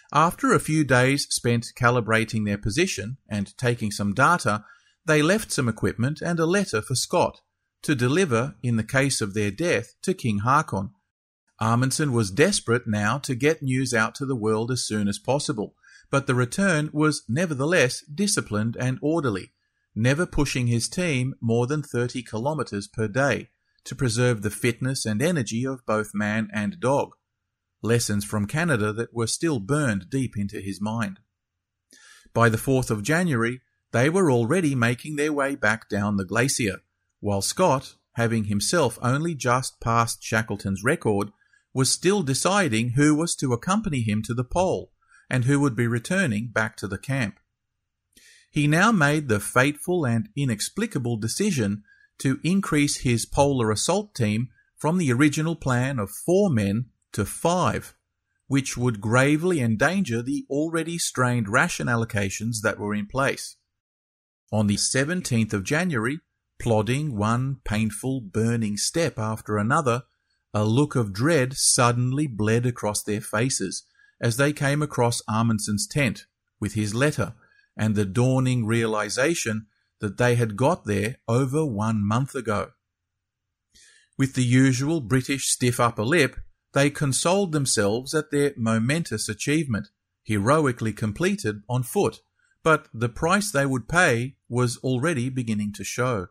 After a few days spent calibrating their position and taking some data, they left some equipment and a letter for Scott to deliver in the case of their death to King Haakon. Amundsen was desperate now to get news out to the world as soon as possible, but the return was nevertheless disciplined and orderly, never pushing his team more than 30 kilometers per day to preserve the fitness and energy of both man and dog. Lessons from Canada that were still burned deep into his mind. By the 4th of January, they were already making their way back down the glacier, while Scott, having himself only just passed Shackleton's record, was still deciding who was to accompany him to the pole and who would be returning back to the camp. He now made the fateful and inexplicable decision to increase his polar assault team from the original plan of 4 men to 5, which would gravely endanger the already strained ration allocations that were in place. On the 17th of January, plodding one painful, burning step after another, a look of dread suddenly bled across their faces as they came across Amundsen's tent with his letter and the dawning realization that they had got there over 1 month ago. With the usual British stiff upper lip, they consoled themselves at their momentous achievement, heroically completed on foot, but the price they would pay was already beginning to show.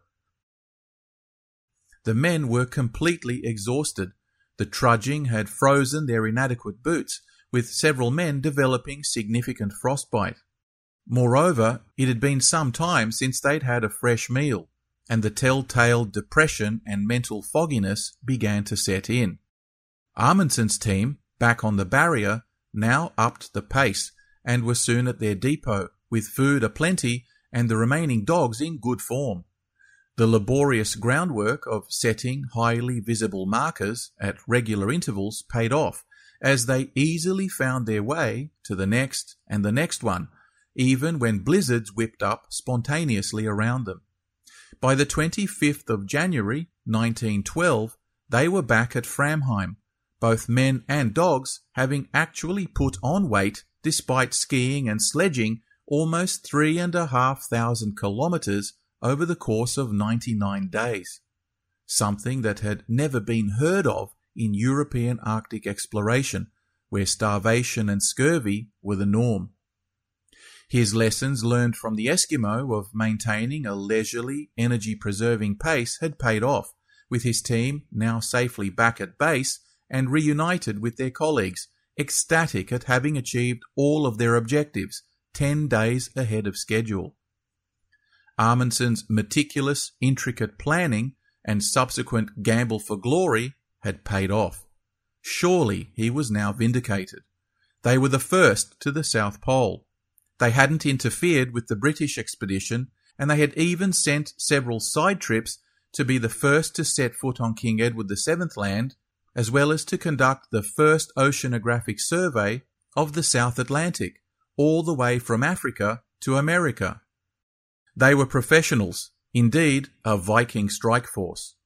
The men were completely exhausted. The trudging had frozen their inadequate boots, with several men developing significant frostbite. Moreover, it had been some time since they'd had a fresh meal, and the telltale depression and mental fogginess began to set in. Amundsen's team, back on the barrier, now upped the pace and were soon at their depot, with food aplenty and the remaining dogs in good form. The laborious groundwork of setting highly visible markers at regular intervals paid off, as they easily found their way to the next and the next one, even when blizzards whipped up spontaneously around them. By the 25th of January, 1912, they were back at Framheim, both men and dogs having actually put on weight despite skiing and sledging almost 3,500 kilometers over the course of 99 days, something that had never been heard of in European Arctic exploration, where starvation and scurvy were the norm. His lessons learned from the Eskimo of maintaining a leisurely, energy-preserving pace had paid off, with his team now safely back at base and reunited with their colleagues, ecstatic at having achieved all of their objectives 10 days ahead of schedule. Amundsen's meticulous, intricate planning and subsequent gamble for glory had paid off. Surely he was now vindicated. They were the first to the South Pole. They hadn't interfered with the British expedition, and they had even sent several side trips to be the first to set foot on King Edward VII Land, as well as to conduct the first oceanographic survey of the South Atlantic, all the way from Africa to America. They were professionals, indeed a Viking strike force.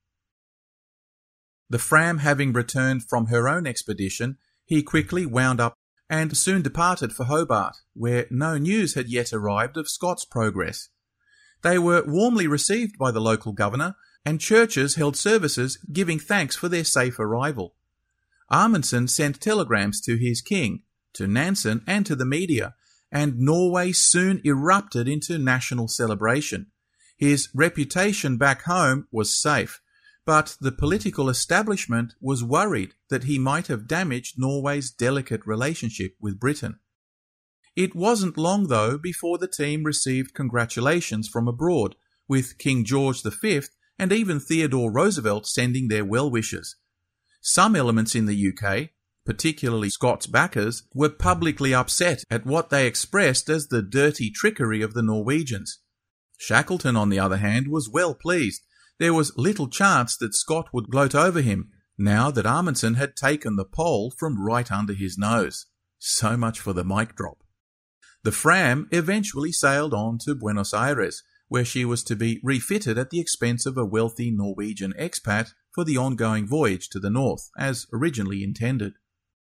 The Fram having returned from her own expedition, he quickly wound up and soon departed for Hobart, where no news had yet arrived of Scott's progress. They were warmly received by the local governor, and churches held services giving thanks for their safe arrival. Amundsen sent telegrams to his king, to Nansen, and to the media, and Norway soon erupted into national celebration. His reputation back home was safe, but the political establishment was worried that he might have damaged Norway's delicate relationship with Britain. It wasn't long, though, before the team received congratulations from abroad, with King George V and even Theodore Roosevelt sending their well-wishes. Some elements in the UK, particularly Scott's backers, were publicly upset at what they expressed as the dirty trickery of the Norwegians. Shackleton, on the other hand, was well pleased. There was little chance that Scott would gloat over him, now that Amundsen had taken the pole from right under his nose. So much for the mic drop. The Fram eventually sailed on to Buenos Aires, where she was to be refitted at the expense of a wealthy Norwegian expat for the ongoing voyage to the north, as originally intended.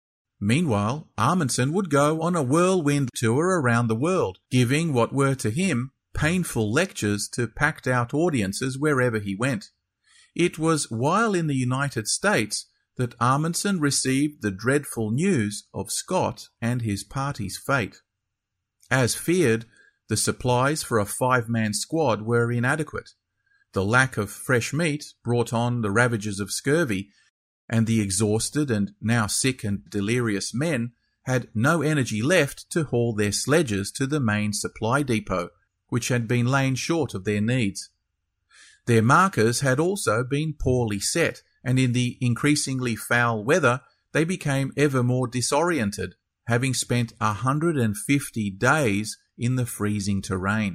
Meanwhile, Amundsen would go on a whirlwind tour around the world, giving what were to him painful lectures to packed-out audiences wherever he went. It was while in the United States that Amundsen received the dreadful news of Scott and his party's fate. As feared, the supplies for a 5-man squad were inadequate. The lack of fresh meat brought on the ravages of scurvy, and the exhausted and now sick and delirious men had no energy left to haul their sledges to the main supply depot, which had been lain short of their needs. Their markers had also been poorly set, and in the increasingly foul weather they became ever more disoriented, having spent 150 days in the freezing terrain.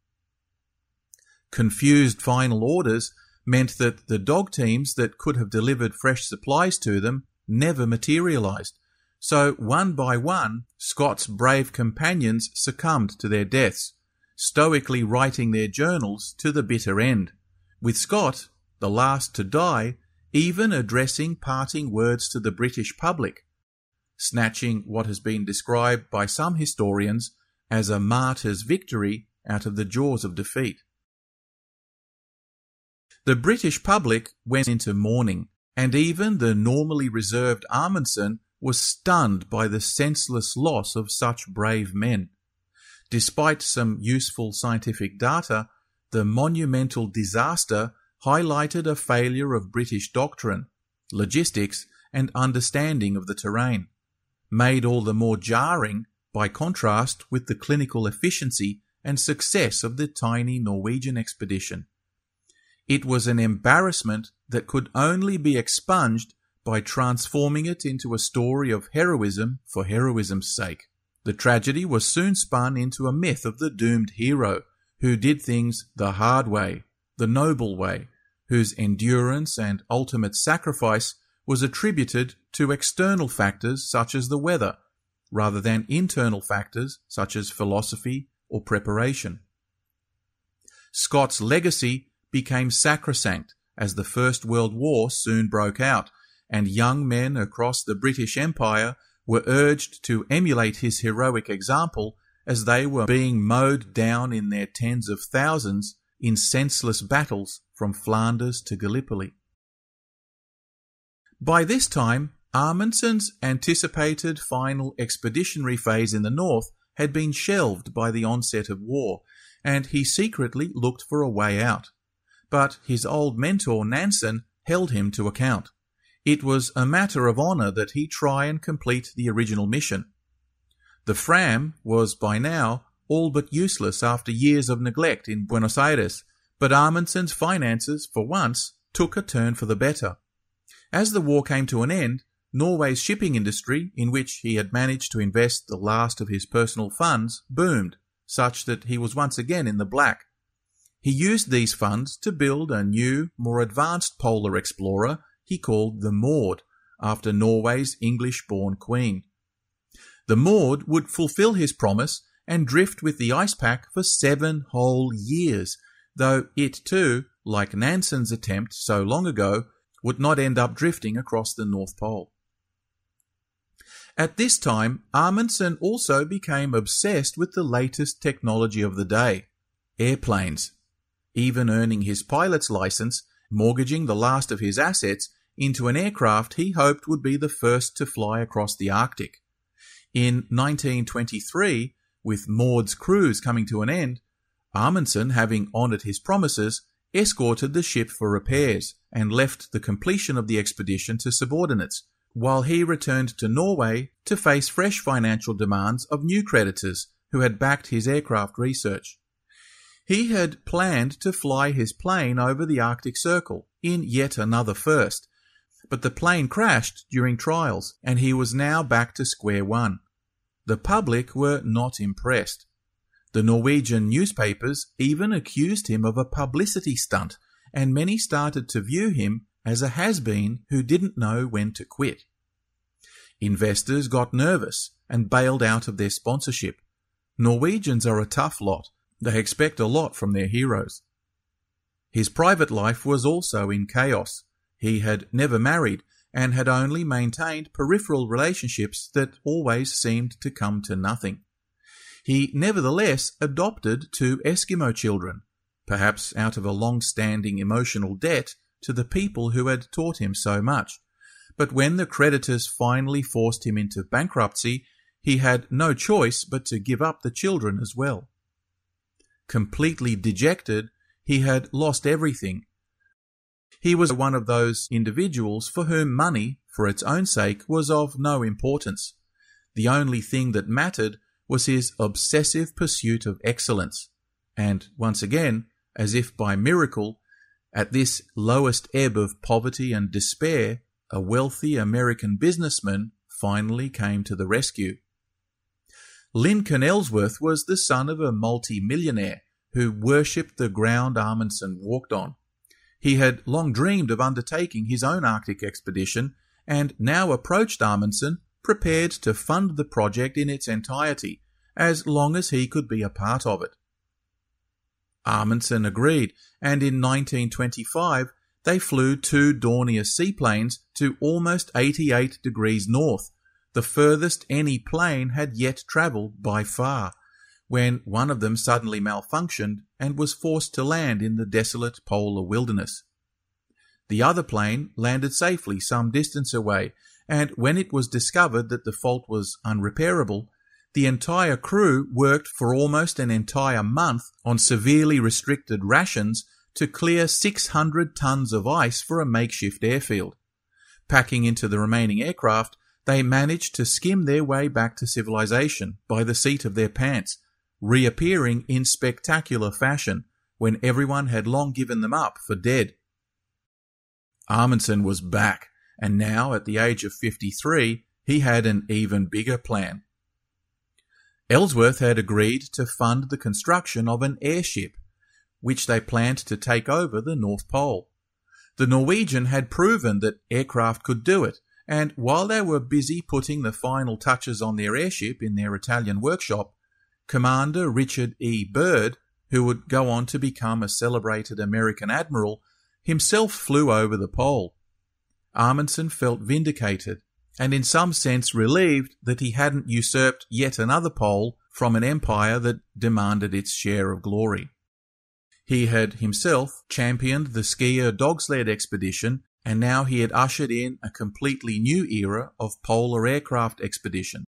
Confused final orders meant that the dog teams that could have delivered fresh supplies to them never materialized, so one by one Scott's brave companions succumbed to their deaths, stoically writing their journals to the bitter end, with Scott, the last to die, even addressing parting words to the British public, snatching what has been described by some historians as a martyr's victory out of the jaws of defeat. The British public went into mourning, and even the normally reserved Amundsen was stunned by the senseless loss of such brave men. Despite some useful scientific data, the monumental disaster highlighted a failure of British doctrine, logistics, and understanding of the terrain, made all the more jarring by contrast with the clinical efficiency and success of the tiny Norwegian expedition. It was an embarrassment that could only be expunged by transforming it into a story of heroism for heroism's sake. The tragedy was soon spun into a myth of the doomed hero, who did things the hard way, the noble way, whose endurance and ultimate sacrifice was attributed to external factors such as the weather, rather than internal factors such as philosophy or preparation. Scott's legacy became sacrosanct as the First World War soon broke out, and young men across the British Empire were urged to emulate his heroic example as they were being mowed down in their tens of thousands in senseless battles from Flanders to Gallipoli. By this time, Amundsen's anticipated final expeditionary phase in the north had been shelved by the onset of war, and he secretly looked for a way out. But his old mentor Nansen held him to account. It was a matter of honour that he try and complete the original mission. The Fram was by now all but useless after years of neglect in Buenos Aires, but Amundsen's finances, for once, took a turn for the better. As the war came to an end, Norway's shipping industry, in which he had managed to invest the last of his personal funds, boomed, such that he was once again in the black. He used these funds to build a new, more advanced polar explorer he called the Maud, after Norway's English-born queen. The Maud would fulfill his promise and drift with the ice pack for 7 whole years, though it too, like Nansen's attempt so long ago, would not end up drifting across the North Pole. At this time, Amundsen also became obsessed with the latest technology of the day, airplanes, even earning his pilot's license, mortgaging the last of his assets into an aircraft he hoped would be the first to fly across the Arctic. In 1923, with Maud's cruise coming to an end, Amundsen, having honoured his promises, escorted the ship for repairs and left the completion of the expedition to subordinates, while he returned to Norway to face fresh financial demands of new creditors who had backed his aircraft research. He had planned to fly his plane over the Arctic Circle in yet another first, but the plane crashed during trials, and he was now back to square one. The public were not impressed. The Norwegian newspapers even accused him of a publicity stunt, and many started to view him as a has-been who didn't know when to quit. Investors got nervous and bailed out of their sponsorship. Norwegians are a tough lot. They expect a lot from their heroes. His private life was also in chaos. He had never married, and had only maintained peripheral relationships that always seemed to come to nothing. He nevertheless adopted 2 Eskimo children, perhaps out of a long-standing emotional debt to the people who had taught him so much. But when the creditors finally forced him into bankruptcy, he had no choice but to give up the children as well. Completely dejected, he had lost everything. He was one of those individuals for whom money, for its own sake, was of no importance. The only thing that mattered was his obsessive pursuit of excellence. And once again, as if by miracle, at this lowest ebb of poverty and despair, a wealthy American businessman finally came to the rescue. Lincoln Ellsworth was the son of a multi-millionaire who worshipped the ground Amundsen walked on. He had long dreamed of undertaking his own Arctic expedition and now approached Amundsen prepared to fund the project in its entirety, as long as he could be a part of it. Amundsen agreed, and in 1925 they flew 2 Dornier seaplanes to almost 88 degrees north, the furthest any plane had yet travelled by far, when one of them suddenly malfunctioned and was forced to land in the desolate polar wilderness. The other plane landed safely some distance away, and when it was discovered that the fault was unrepairable, the entire crew worked for almost an entire month on severely restricted rations to clear 600 tons of ice for a makeshift airfield. Packing into the remaining aircraft, they managed to skim their way back to civilization by the seat of their pants, reappearing in spectacular fashion when everyone had long given them up for dead. Amundsen was back, and now, at the age of 53, he had an even bigger plan. Ellsworth had agreed to fund the construction of an airship, which they planned to take over the North Pole. The Norwegian had proven that aircraft could do it, and while they were busy putting the final touches on their airship in their Italian workshop, Commander Richard E. Byrd, who would go on to become a celebrated American admiral, himself flew over the pole. Amundsen felt vindicated, and in some sense relieved that he hadn't usurped yet another pole from an empire that demanded its share of glory. He had himself championed the skier dog-sled expedition, and now he had ushered in a completely new era of polar aircraft expedition.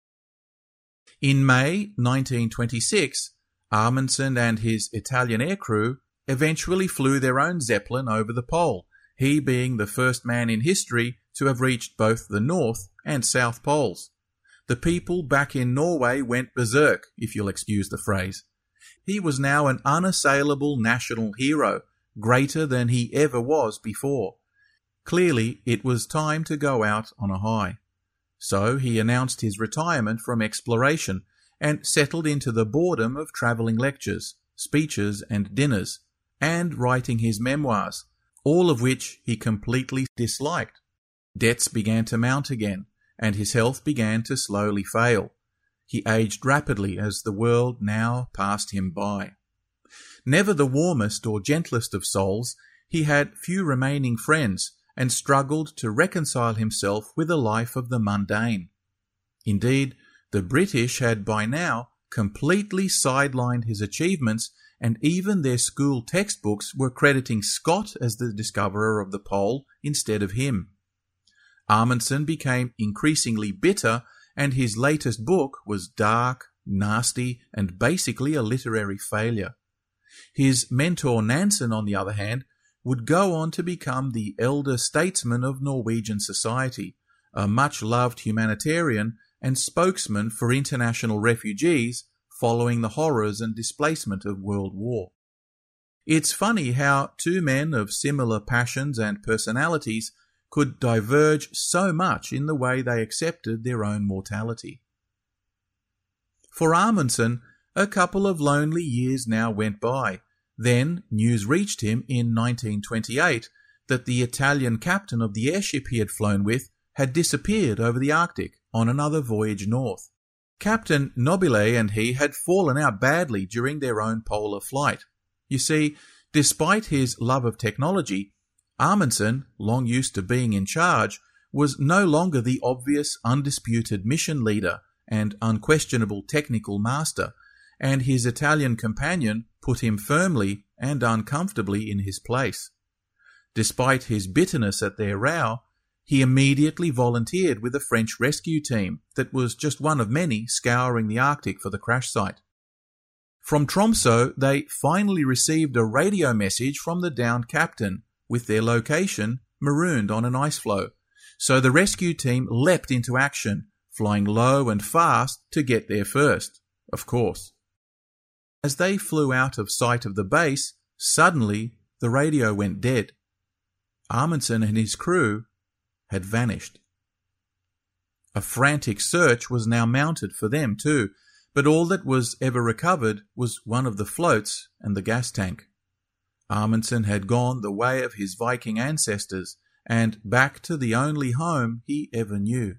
In May 1926, Amundsen and his Italian aircrew eventually flew their own Zeppelin over the pole, he being the first man in history to have reached both the North and South Poles. The people back in Norway went berserk, if you'll excuse the phrase. He was now an unassailable national hero, greater than he ever was before. Clearly, it was time to go out on a high. So he announced his retirement from exploration and settled into the boredom of travelling lectures, speeches and dinners, and writing his memoirs, all of which he completely disliked. Debts began to mount again, and his health began to slowly fail. He aged rapidly as the world now passed him by. Never the warmest or gentlest of souls, he had few remaining friends and struggled to reconcile himself with a life of the mundane. Indeed, the British had by now completely sidelined his achievements, and even their school textbooks were crediting Scott as the discoverer of the pole instead of him. Amundsen became increasingly bitter, and his latest book was dark, nasty, and basically a literary failure. His mentor Nansen, on the other hand, would go on to become the elder statesman of Norwegian society, a much-loved humanitarian and spokesman for international refugees following the horrors and displacement of World War. It's funny how 2 men of similar passions and personalities could diverge so much in the way they accepted their own mortality. For Amundsen, a couple of lonely years now went by. Then news reached him in 1928 that the Italian captain of the airship he had flown with had disappeared over the Arctic on another voyage north. Captain Nobile and he had fallen out badly during their own polar flight. You see, despite his love of technology, Amundsen, long used to being in charge, was no longer the obvious, undisputed mission leader and unquestionable technical master, and his Italian companion put him firmly and uncomfortably in his place. Despite his bitterness at their row, he immediately volunteered with a French rescue team that was just one of many scouring the Arctic for the crash site. From Tromsø, they finally received a radio message from the downed captain with their location marooned on an ice floe, so the rescue team leapt into action, flying low and fast to get there first, of course. As they flew out of sight of the base, suddenly the radio went dead. Amundsen and his crew had vanished. A frantic search was now mounted for them too, but all that was ever recovered was one of the floats and the gas tank. Amundsen had gone the way of his Viking ancestors and back to the only home he ever knew.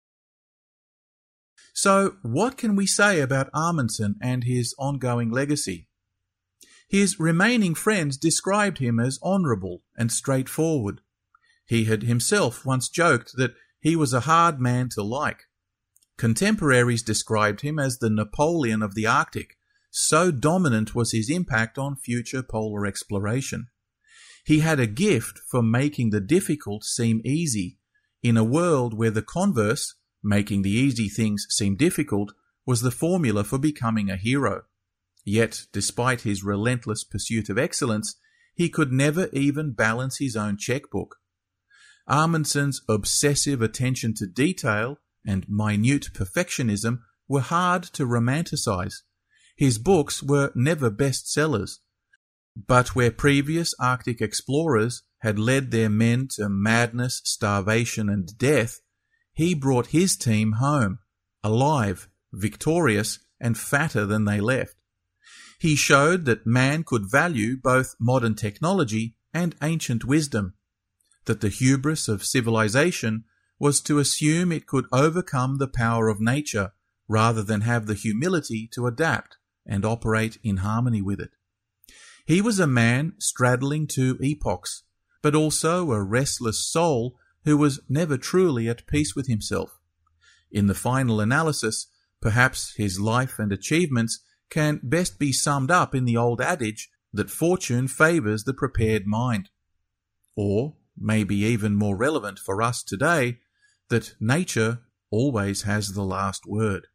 So, what can we say about Amundsen and his ongoing legacy? His remaining friends described him as honourable and straightforward. He had himself once joked that he was a hard man to like. Contemporaries described him as the Napoleon of the Arctic, so dominant was his impact on future polar exploration. He had a gift for making the difficult seem easy, in a world where the converse, making the easy things seem difficult, was the formula for becoming a hero. Yet, despite his relentless pursuit of excellence, he could never even balance his own checkbook. Amundsen's obsessive attention to detail and minute perfectionism were hard to romanticize. His books were never bestsellers. But where previous Arctic explorers had led their men to madness, starvation, and death, he brought his team home, alive, victorious, and fatter than they left. He showed that man could value both modern technology and ancient wisdom, that the hubris of civilization was to assume it could overcome the power of nature rather than have the humility to adapt and operate in harmony with it. He was a man straddling two epochs, but also a restless soul who was never truly at peace with himself. In the final analysis, perhaps his life and achievements can best be summed up in the old adage that fortune favours the prepared mind. Or, maybe even more relevant for us today, that nature always has the last word.